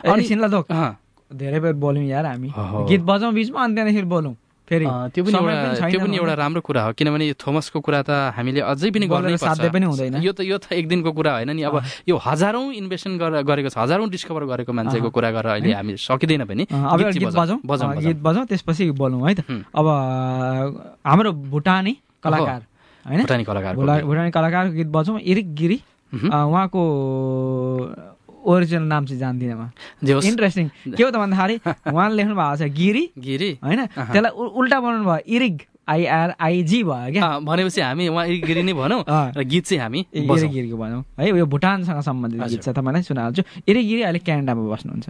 धेरै बेर बोल्यौँ यार हामी गीत बजाउँ बिचमा अनि त्यहाँदेखि बोलौँ फेरि त्यो पनि एउटा राम्रो कुरा हो किनभने थोमसको कुरा त हामीले अझै पनि गर्नै पर्छ। यो त एक दिनको कुरा होइन नि अब यो हजारौं इन्भेस्टन गरेको छ हजारौं डिस्कभर गरेको मान्छेको कुरा गरेर अहिले हामी सकिँदैन पनि। गीत बजाउँ त्यसपछि बोलौँ है त। अब हाम्रो भुटानी कलाकार होइन भुटानी कलाकारको गीत बजाउँ इरिक गिरी उहाँको ओरिजिनल नाम चाहिँ जान्दिनँ म। इन्ट्रेस्टिङ के हो त भन्दाखेरि उहाँले लेख्नु भएको छ गिरी होइन त्यसलाई उल्टा बनाउनु भयो इरिग IRIG भयो क्या भनेपछि हामी उहाँ इरिग गिरी नै भनौँ र गीत चाहिँ हामी इरिग गिरीको भनौँ है। यो भुटानसँग सम्बन्धित गीत छ तपाईँलाई सुनाइहाल्छु। इरिग गिरी अहिले क्यानाडामा बस्नुहुन्छ।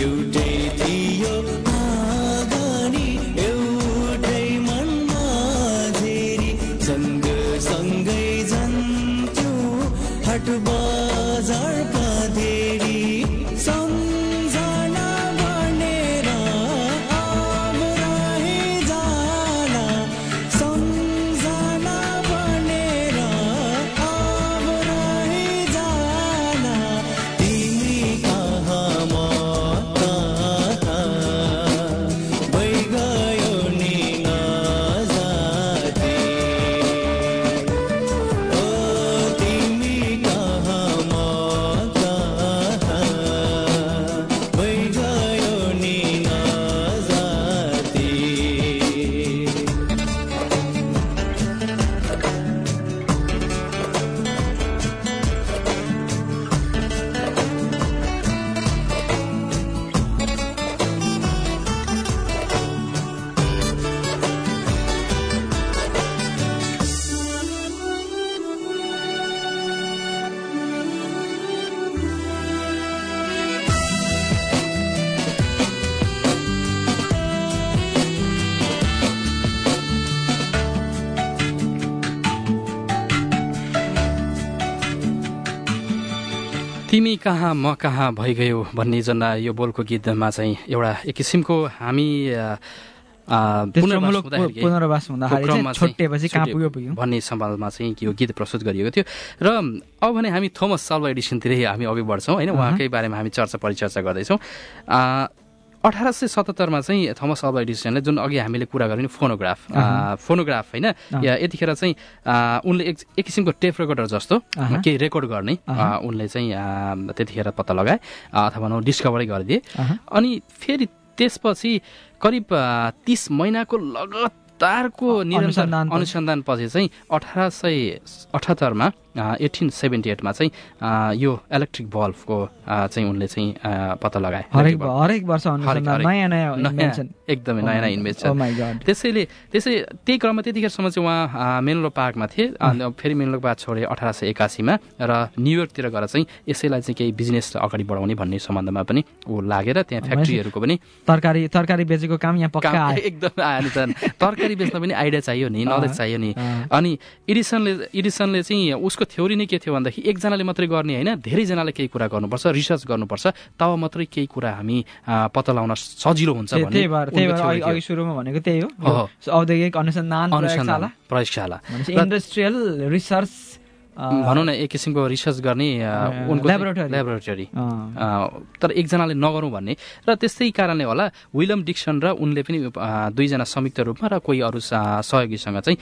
एउटै थियो आगानी एउटै मनमा धेरै सँगसँगै जान्थ्यो हाट बजार पधेरी सम्झना बनेर अब रहे जाला सम्झना बनेर अब रहे जाला तिमी कहाँ म कहाँ भइगयो नि नजाती ओ तिमी कहाँ म कहाँ भइगयो नि नजाती तिमी कहाँ म कहाँ भइगयो भन्ने जुन यो बोलको गीतमा चाहिँ एउटा एक किसिमको हामी पुनर्वास हुँदाखेरि छुट्टिएपछि कहाँ पुग्यो भन्ने सवालमा चाहिँ यो गीत प्रस्तुत गरिएको थियो। र अब भने हामी थोमस अल्वा एडिसनतिरै हामी अघि बढ्छौँ होइन, उहाँकै बारेमा हामी परिचर्चा गर्दैछौँ। 1877 मा चाहिँ थोमस अल्वा एडिसनले जुन अघि हामीले कुरा गऱ्यौँ फोनोग्राफ होइन, यतिखेर चाहिँ उनले एक किसिमको टेप रेकर्डर जस्तो केही रेकर्ड गर्ने उनले चाहिँ त्यतिखेर पत्ता लगाए अथवा डिस्कभरै गरिदिए। अनि फेरि त्यसपछि करिब 30 महिनाको लगातारको निरन्तर अनुसन्धान पछि चाहिँ 1878 मा 1878 मा चाहिँ यो इलेक्ट्रिक बल्बको चाहिँ उनले चाहिँ पत्ता लगाए। हरेक वर्ष नयाँ एकदमै नयाँ इन्भेन्सन। त्यसै त्यही क्रममा त्यतिखेरसम्म चाहिँ उहाँ मेनलो पार्कमा थिए। फेरि मेनलो पार्क छोडे 1881 मा र न्युयोर्कतिर गएर चाहिँ यसैलाई चाहिँ केही बिजनेस अगाडि बढाउने भन्ने सम्बन्धमा पनि ऊ लागेर त्यहाँ फ्याक्ट्रीहरूको पनि तरकारी बेचेको काम यहाँ पक्का एकदमै आयो नि। तरकारी बेच्न पनि आइडिया चाहियो नि, नलेज चाहियो नि। अनि एडिसनले चाहिँ उसको थ्योरी नै के थियो भन्दाखेरि एकजनाले मात्रै गर्ने होइन, धेरैजनाले केही कुरा गर्नुपर्छ, रिसर्च गर्नुपर्छ, तब मात्रै केही कुरा हामी पत्ता लगाउन सजिलो हुन्छ भन्ने। अघि सुरुमा भनेको त्यही हो, औद्योगिक अनुसन्धान प्रयोगशाला इन्डस्ट्रियल रिसर्च भनौँ न, एक किसिमको रिसर्च गर्ने उनको ल्याबोरेटरी। तर एकजनाले नगरौँ भन्ने र त्यस्तै कारणले होला विलियम डिक्सन र उनले पनि दुईजना संयुक्त रूपमा र कोही अरू सहयोगीसँग चाहिँ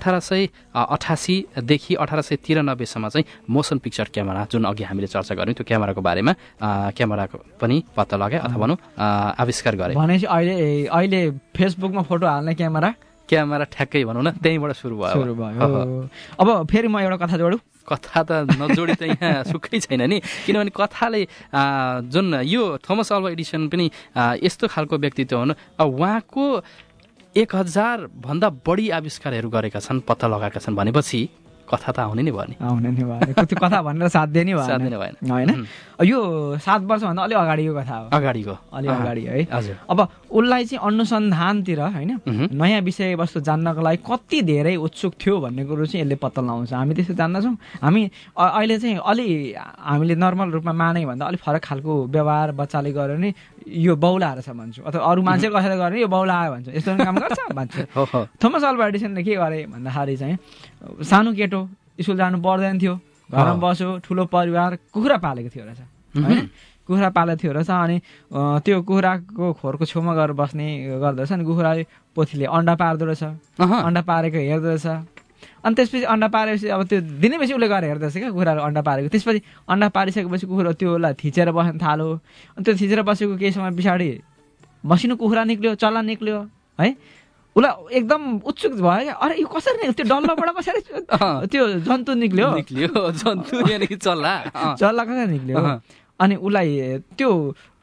1888 देखि 1893 सम्म चाहिँ मोसन पिक्चर क्यामेरा जुन अघि हामीले चर्चा गऱ्यौँ त्यो क्यामेराको बारेमा क्यामेराको पनि पत्ता लगाए अथवा भनौँ आविष्कार गरे। भनेपछि अहिले फेसबुकमा फोटो हाल्ने क्यामेरा ठ्याक्कै भनौँ न त्यहीँबाट सुरु भयो। अब फेरि म एउटा कथा जोडौँ। कथा त नजोडी त यहाँ सुकै छैन नि, किनभने कथाले जुन यो थोमस अल्वा एडिसन पनि यस्तो खालको व्यक्तित्व हुनु। उहाँको 1000 भन्दा बढी आविष्कारहरू गरेका छन्, पत्ता लगाएका छन् भनेपछि कथा त आउने नै भयो नि। त्यो कथा भनेर साध्य नै भएन होइन। यो 7 वर्षभन्दा अलि अगाडिको कथा हो, अलि अगाडि है। अब उसलाई चाहिँ अनुसन्धानतिर होइन नयाँ विषयवस्तु जान्नको लागि कति धेरै उत्सुक थियो भन्ने कुरो चाहिँ यसले पत्ता लगाउँछ। हामी त्यसो जान्दछौँ। हामी अहिले चाहिँ हामीले नर्मल रूपमा माने भन्दा अलिक फरक खालको व्यवहार बच्चाले गर्यो भने यो बौलाएर छ भन्छु, अथवा अरू मान्छे कसैले गर्ने यो बौला आयो भन्छ, यस्तो काम गर्छ भन्छ। थोमस अल्वा एडिसनले के गरे भन्दाखेरि चाहिँ सानो केटो स्कुल जानु पर्दैन थियो, घरमा बस्यो, ठुलो परिवार, कुखुरा पालेको थियो रहेछ होइन, कुखुरा पालेको थियो रहेछ। अनि त्यो कुखुराको खोरको छेउमा गएर बस्ने गर्दो रहेछ। अनि कुखुराले पोथीले अन्डा पार्दो रहेछ, अन्डा पारेको हेर्दो रहेछ। अनि त्यसपछि अन्डा पारेपछि अब त्यो दिनैपछि उसले गएर हेर्दो रहेछ क्या कुखुराहरू अन्डा पारेको। त्यसपछि अन्डा पारिसकेपछि कुखुरा त्योलाई थिचेर बस्न थाल्यो। अनि त्यो थिचेर बसेको केही समय पछाडि मसिनो कुखुरा निक्ल्यो, चल्ला निक्ल्यो है। उसलाई एकदम उत्सुक भयो क्या, अरे यो कसरी निक्ल्यो, त्यो डल्लाबाट कसरी त्यो जन्तु निक्ल्यो, जन्तु यानि चल्ला कसरी निक्ल्यो। अनि उसलाई त्यो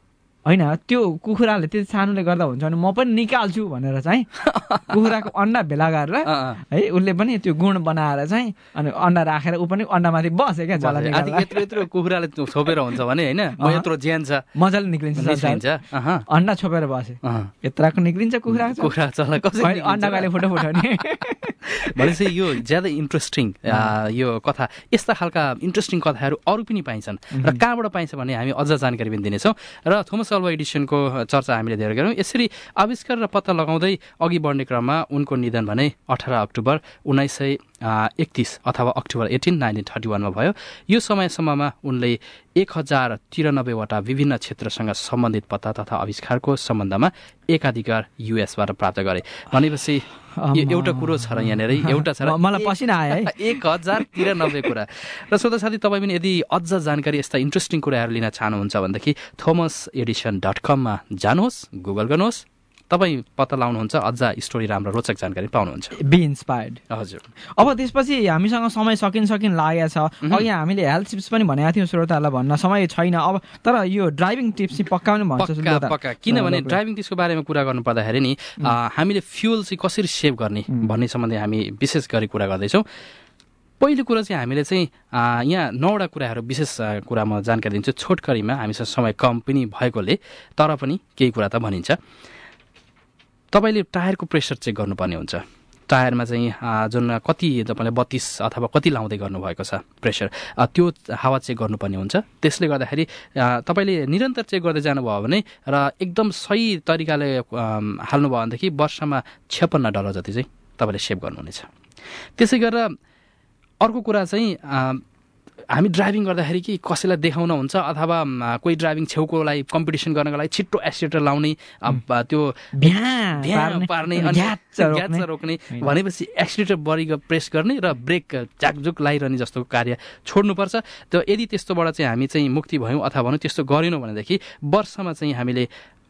होइन त्यो कुखुराले त्यति सानोले गर्दा हुन्छ भने म पनि निकाल्छु भनेर चाहिँ कुखुराको अन्डा भेला गरेर है उसले पनि त्यो गुण बनाएर चाहिँ अनि अन्डा राखेर ऊ पनि अन्डामाथि बस्यो क्या जला यत्रो कुखुराले छोपेर हुन्छ भने होइन म यत्रो ज्यान छ मजाले निक्लिन्छ अन्डा छोपेर बस्यो यत्राको निक्लिन्छ कुखुरा चला कसरी अन्डा गाले फोटो नि भनेपछि यो ज्यादा इन्ट्रेस्टिङ यो कथा यस्ता खालका इन्ट्रेस्टिङ कथाहरू अरू पनि पाइन्छन् र कहाँबाट पाइन्छ भने हामी अझ जानकारी पनि दिनेछौँ र थोमस अल्वा एडिसनको चर्चा हामीले धेरै गऱ्यौँ। यसरी आविष्कार र पत्ता लगाउँदै अघि बढ्ने क्रममा उनको निधन भने 18 अक्टोबर 1931 अथवा अक्टोबर 18, 1931 मा भयो। यो समयसम्ममा उनले 1093 वटा विभिन्न क्षेत्रसँग सम्बन्धित पत्ता तथा आविष्कारको सम्बन्धमा एकाधिकार युएसबाट प्राप्त गरे। भनेपछि एउटा कुरो छ र यहाँनिर एउटा छ र मलाई पसिना आयो है 1093 कुरा। र श्रोता साथी तपाईँ पनि यदि अझ जानकारी यस्ता इन्ट्रेस्टिङ कुराहरू लिन चाहनुहुन्छ भनेदेखि thomasedison.com मा जानुहोस्, गुगल गर्नुहोस्, तपाईँ पत्ता लाउनुहुन्छ, अझ स्टोरी राम्रो रोचक जानकारी पाउनुहुन्छ। Be inspired. हजुर। अब त्यसपछि हामीसँग समय सकिन लागेको छ। अघि हामीले हेल्थ टिप्स पनि भनेका थियौँ श्रोताहरूलाई भन्न समय छैन अब, तर यो ड्राइभिङ टिप्स चाहिँ पक्का पनि भन्छ। पक्का किनभने ड्राइभिङ टिप्सको बारेमा कुरा गर्नु पर्दाखेरि नि हामीले फ्युल चाहिँ कसरी सेभ गर्ने भन्ने सम्बन्धी हामी विशेष गरी कुरा गर्दैछौँ। पहिलो कुरा चाहिँ हामीले चाहिँ यहाँ 9वटा कुराहरू विशेष कुरा म जानकारी दिन्छु छोटकरीमा, हामीसँग समय कम पनि भएकोले, तर पनि केही कुरा त भनिन्छ। तपाईँले टायरको प्रेसर चेक गर्नुपर्ने हुन्छ। टायरमा चाहिँ जुन कति तपाईँले 32 अथवा कति लाउँदै गर्नुभएको छ प्रेसर, त्यो हावा चेक गर्नुपर्ने हुन्छ। त्यसले गर्दाखेरि तपाईँले निरन्तर चेक गर्दै जानुभयो भने र एकदम सही तरिकाले हाल्नुभयो भनेदेखि वर्षमा $56 जति चाहिँ तपाईँले सेभ गर्नुहुनेछ। त्यसै गरेर अर्को कुरा चाहिँ हामी ड्राइभिङ गर्दाखेरि कि कसैलाई देखाउन हुन्छ अथवा कोही ड्राइभिङ छेउकोलाई कम्पिटिसन गर्नको लागि छिट्टो एक्सिलेटर लाउने, त्यो पार्ने अनि ग्यास रोक्ने भनेपछि एक्सिलेटर बढी प्रेस गर्ने र ब्रेक झाकझुक लगाइरहने जस्तो कार्य छोड्नुपर्छ। त्यो यदि त्यस्तोबाट चाहिँ हामी चाहिँ मुक्ति भयौँ अथवा भनौँ त्यस्तो गरेनौँ भनेदेखि वर्षमा चाहिँ हामीले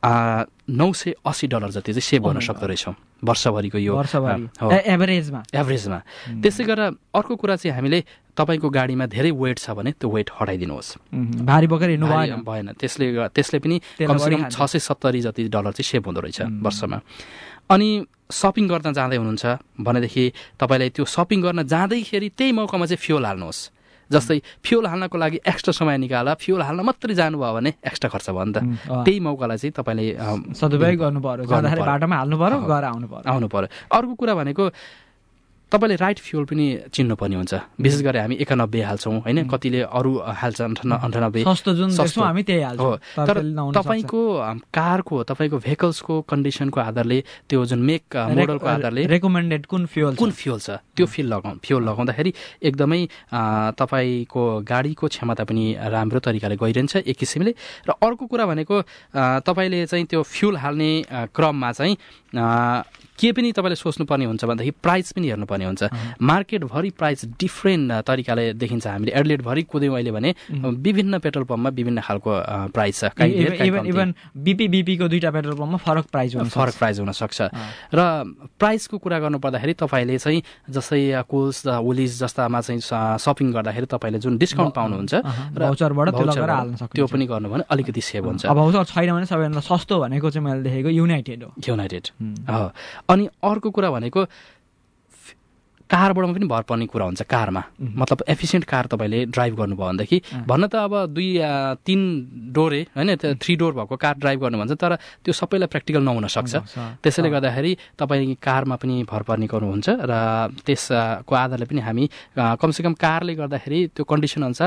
$980 जति चाहिँ सेभ गर्न सक्दो रहेछौँ वर्षभरिको यो एभरेजमा। त्यसै गरेर अर्को कुरा चाहिँ हामीले तपाईँको गाडीमा धेरै वेट छ भने त्यो वेट हटाइदिनुहोस्, भारी बोकेर हिँड्नु भएन। त्यसले पनि कमसेकम $670 जति चाहिँ सेभ हुँदो रहेछ वर्षमा। अनि सपिङ गर्न जाँदै हुनुहुन्छ भनेदेखि तपाईँलाई त्यो सपिङ गर्न जाँदैखेरि त्यही मौकामा चाहिँ फ्युल हाल्नुहोस्। जस्तै फ्युल हाल्नको लागि एक्स्ट्रा समय निकाला, फ्युल हाल्न मात्रै जानुभयो भने एक्स्ट्रा खर्च भयो नि त। त्यही मौकालाई चाहिँ तपाईँले सदुपयोग गर्नु पर्यो, बाटोमा हाल्नु पर्यो, गएर आउनु पर्यो। अर्को कुरा भनेको तपाईँले राइट फ्युल पनि चिन्नुपर्ने हुन्छ। विशेष गरी हामी 91 हाल्छौँ होइन, कतिले अरू हाल्छ 98, सस्तो जुन देख्छौँ हामी त्यही हाल्छौँ। तर तपाईँको कारको तपाईँको भेहिकल्सको कन्डिसनको आधारले, त्यो जुन मेक मोडलको आधारले रेकमेन्डेड कुन फ्युल छ त्यो फ्युल लगाउँदाखेरि एकदमै तपाईँको गाडीको क्षमता पनि राम्रो तरिकाले गइरहन्छ एक किसिमले। र अर्को कुरा भनेको तपाईँले चाहिँ त्यो फ्युल हाल्ने क्रममा चाहिँ के पनि तपाईँले सोच्नुपर्ने हुन्छ भन्दाखेरि प्राइस पनि हेर्नुपर्ने हुन्छ। मार्केटभरि प्राइस डिफ्रेन्ट तरिकाले देखिन्छ। हामीले एडलेटभरि कुद्यौँ अहिले भने विभिन्न पेट्रोल पम्पमा विभिन्न खालको प्राइस छ। इभन बीपीको 2टा पेट्रोल पम्पमा फरक प्राइस हुन सक्छ। र प्राइसको कुरा गर्नुपर्दाखेरि तपाईँले चाहिँ जस्तै कोल्स वुलिज जस्तामा चाहिँ सपिङ गर्दाखेरि तपाईँले जुन डिस्काउन्ट पाउनुहुन्छ र त्यो पनि गर्नु भने अलिकति सेभ हुन्छ। अब भाउचर छैन भने सबैभन्दा सस्तो भनेको चाहिँ मैले देखेको युनाइटेड हो। अनि अर्को कुरा भनेको कारबाट पनि भर पर्ने कुरा हुन्छ। कारमा मतलब एफिसियन्ट कार तपाईँले ड्राइभ गर्नुभयो भनेदेखि भन्न त अब 2-3 डोरे होइन 3 डोर भएको कार ड्राइभ गर्नु भन्छ, तर त्यो सबैलाई प्र्याक्टिकल नहुन सक्छ। त्यसैले गर्दाखेरि तपाईँ कारमा पनि भर पर्ने गर्नुहुन्छ र त्यसको आधारले पनि हामी कमसेकम कारले गर्दाखेरि त्यो कन्डिसन अनुसार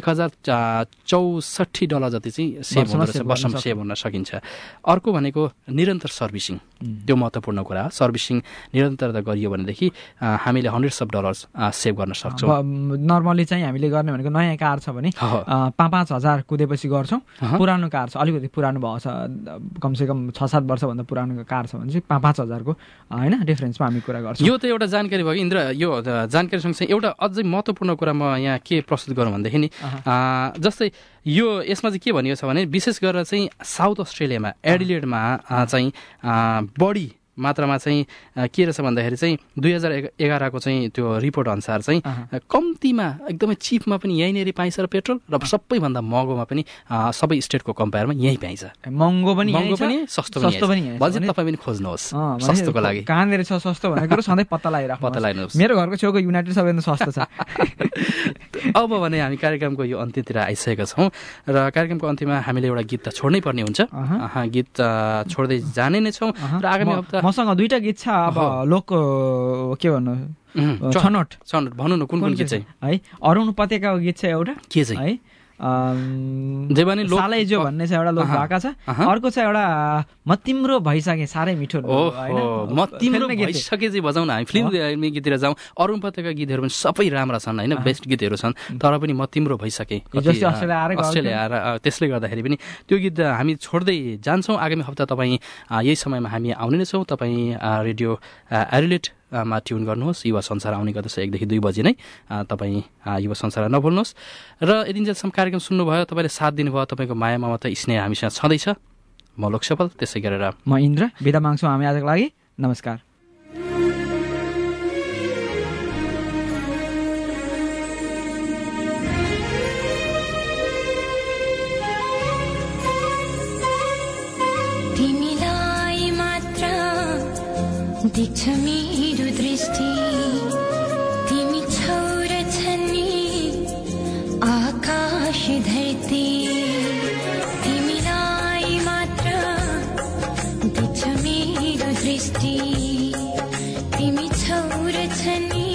$1064 जति चाहिँ सेभ हुँदो रहेछ, वर्षमा सेभ हुन सकिन्छ। अर्को भनेको निरन्तर सर्भिसिङ, त्यो महत्त्वपूर्ण कुरा हो। सर्भिसिङ निरन्तरता गरियो भनेदेखि हामीले $100 सेभ गर्न सक्छौँ। नर्मली चाहिँ हामीले गर्ने भनेको नयाँ कार छ भने 5,000 कुदेपछि गर्छौँ। पुरानो कार छ, अलिकति पुरानो भएको छ, कमसेकम 6-7 वर्षभन्दा पुरानो कार छ भने चाहिँ 5,000 को होइन डिफरेन्समा हामी कुरा गर्छौँ। यो त एउटा जानकारी भयो इन्द्र। यो जानकारी सँगसँगै एउटा अझै महत्त्वपूर्ण कुरा म यहाँ के प्रस्तुत गरौँ भनेदेखि नि जस्तै यसमा चाहिँ के भनिएको छ भने विशेष गरेर चाहिँ साउथ अस्ट्रेलियामा एडिलेडमा चाहिँ बढी मात्रामा चाहिँ के रहेछ भन्दाखेरि चाहिँ 2011 को चाहिँ त्यो रिपोर्ट अनुसार चाहिँ कम्तीमा एकदमै चिपमा पनि यहीँनिर पाइन्छ र पेट्रोल र सबैभन्दा महँगोमा पनि सबै स्टेटको कम्पेयरमा यहीँ पाइन्छ। महँगो पनि सस्तो पनि बजेट तपाईँ पनि खोज्नुहोस् सस्तोको लागि कहाँनिर छ सस्तो भनेको सधैँ पत्ता लगाइराख्नुहोस्। मेरो घरको छेउको युनाइटेड सबैभन्दा सस्तो छ। अब भने हामी कार्यक्रमको यो अन्त्यतिर आइसकेका छौँ र कार्यक्रमको अन्त्यमा हामीले एउटा गीत त छोड्नै पर्ने हुन्छ। गीत छोड्दै जाने नै छौँ र आगामी हप्ता मसँग 2टा गीत छ। अब लोक के भन्नु छनौट भन्नु न कुन गीत चाहिँ है। अरुण पतेकाको गीत छ एउटा के चाहिँ है सालैजो भन्ने छ एउटा लोक भाका छ। अर्को छ एउटा म तिम्रो भइसके साह्रै मिठो म तिम्रो भइसके चाहिँ बजाउन हामी फिल्म गीततिर जाउँ। अरुण पतेका गीतहरू पनि सबै राम्रा छन् होइन बेस्ट गीतहरू छन् तर पनि म तिम्रो भइसके अस्ट्रेलिया आएर त्यसले गर्दाखेरि पनि त्यो गीत हामी छोड्दै जान्छौँ। आगामी हप्ता तपाईँ यही समयमा हामी आउने नै छौँ। तपाईँ रेडियो एरिलेट मा ट्युन गर्नुहोस्। युवा संसार आउने गर्दछ 1 देखि 2 बजी नै। तपाईँ युवा संसार नभुल्नुहोस् र यदि जेलसम्म कार्यक्रम सुन्नुभयो तपाईँले साथ दिनुभयो तपाईँको माया ममता स्नेह हामीसँग छँदैछ। म लोकसफल त्यसै गरेर म इन्द्र बिदा माग्छु हामी आजको लागि। नमस्कार। तिमीलाई मात्र देख्छ मेरो दृष्टि तिमी छौ र छन्नी आकाश धरती तिमीलाई मात्र देख्छ मेरो दृष्टि तिमी छौ र छन्नी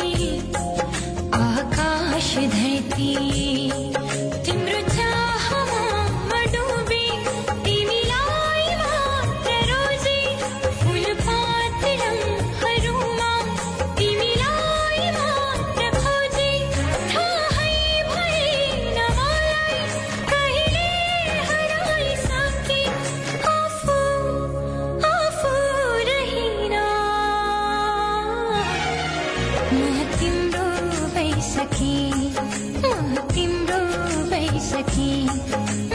आकाश धरती तिम्रो चाहमा म डुबे तिमीलाई मात्र रोजे फुलपात रङहरूमा तिमीलाई मात्र खोजे थाहै भएन मलाई कहिले हराइसके आफू रहिन म तिम्रो भइसके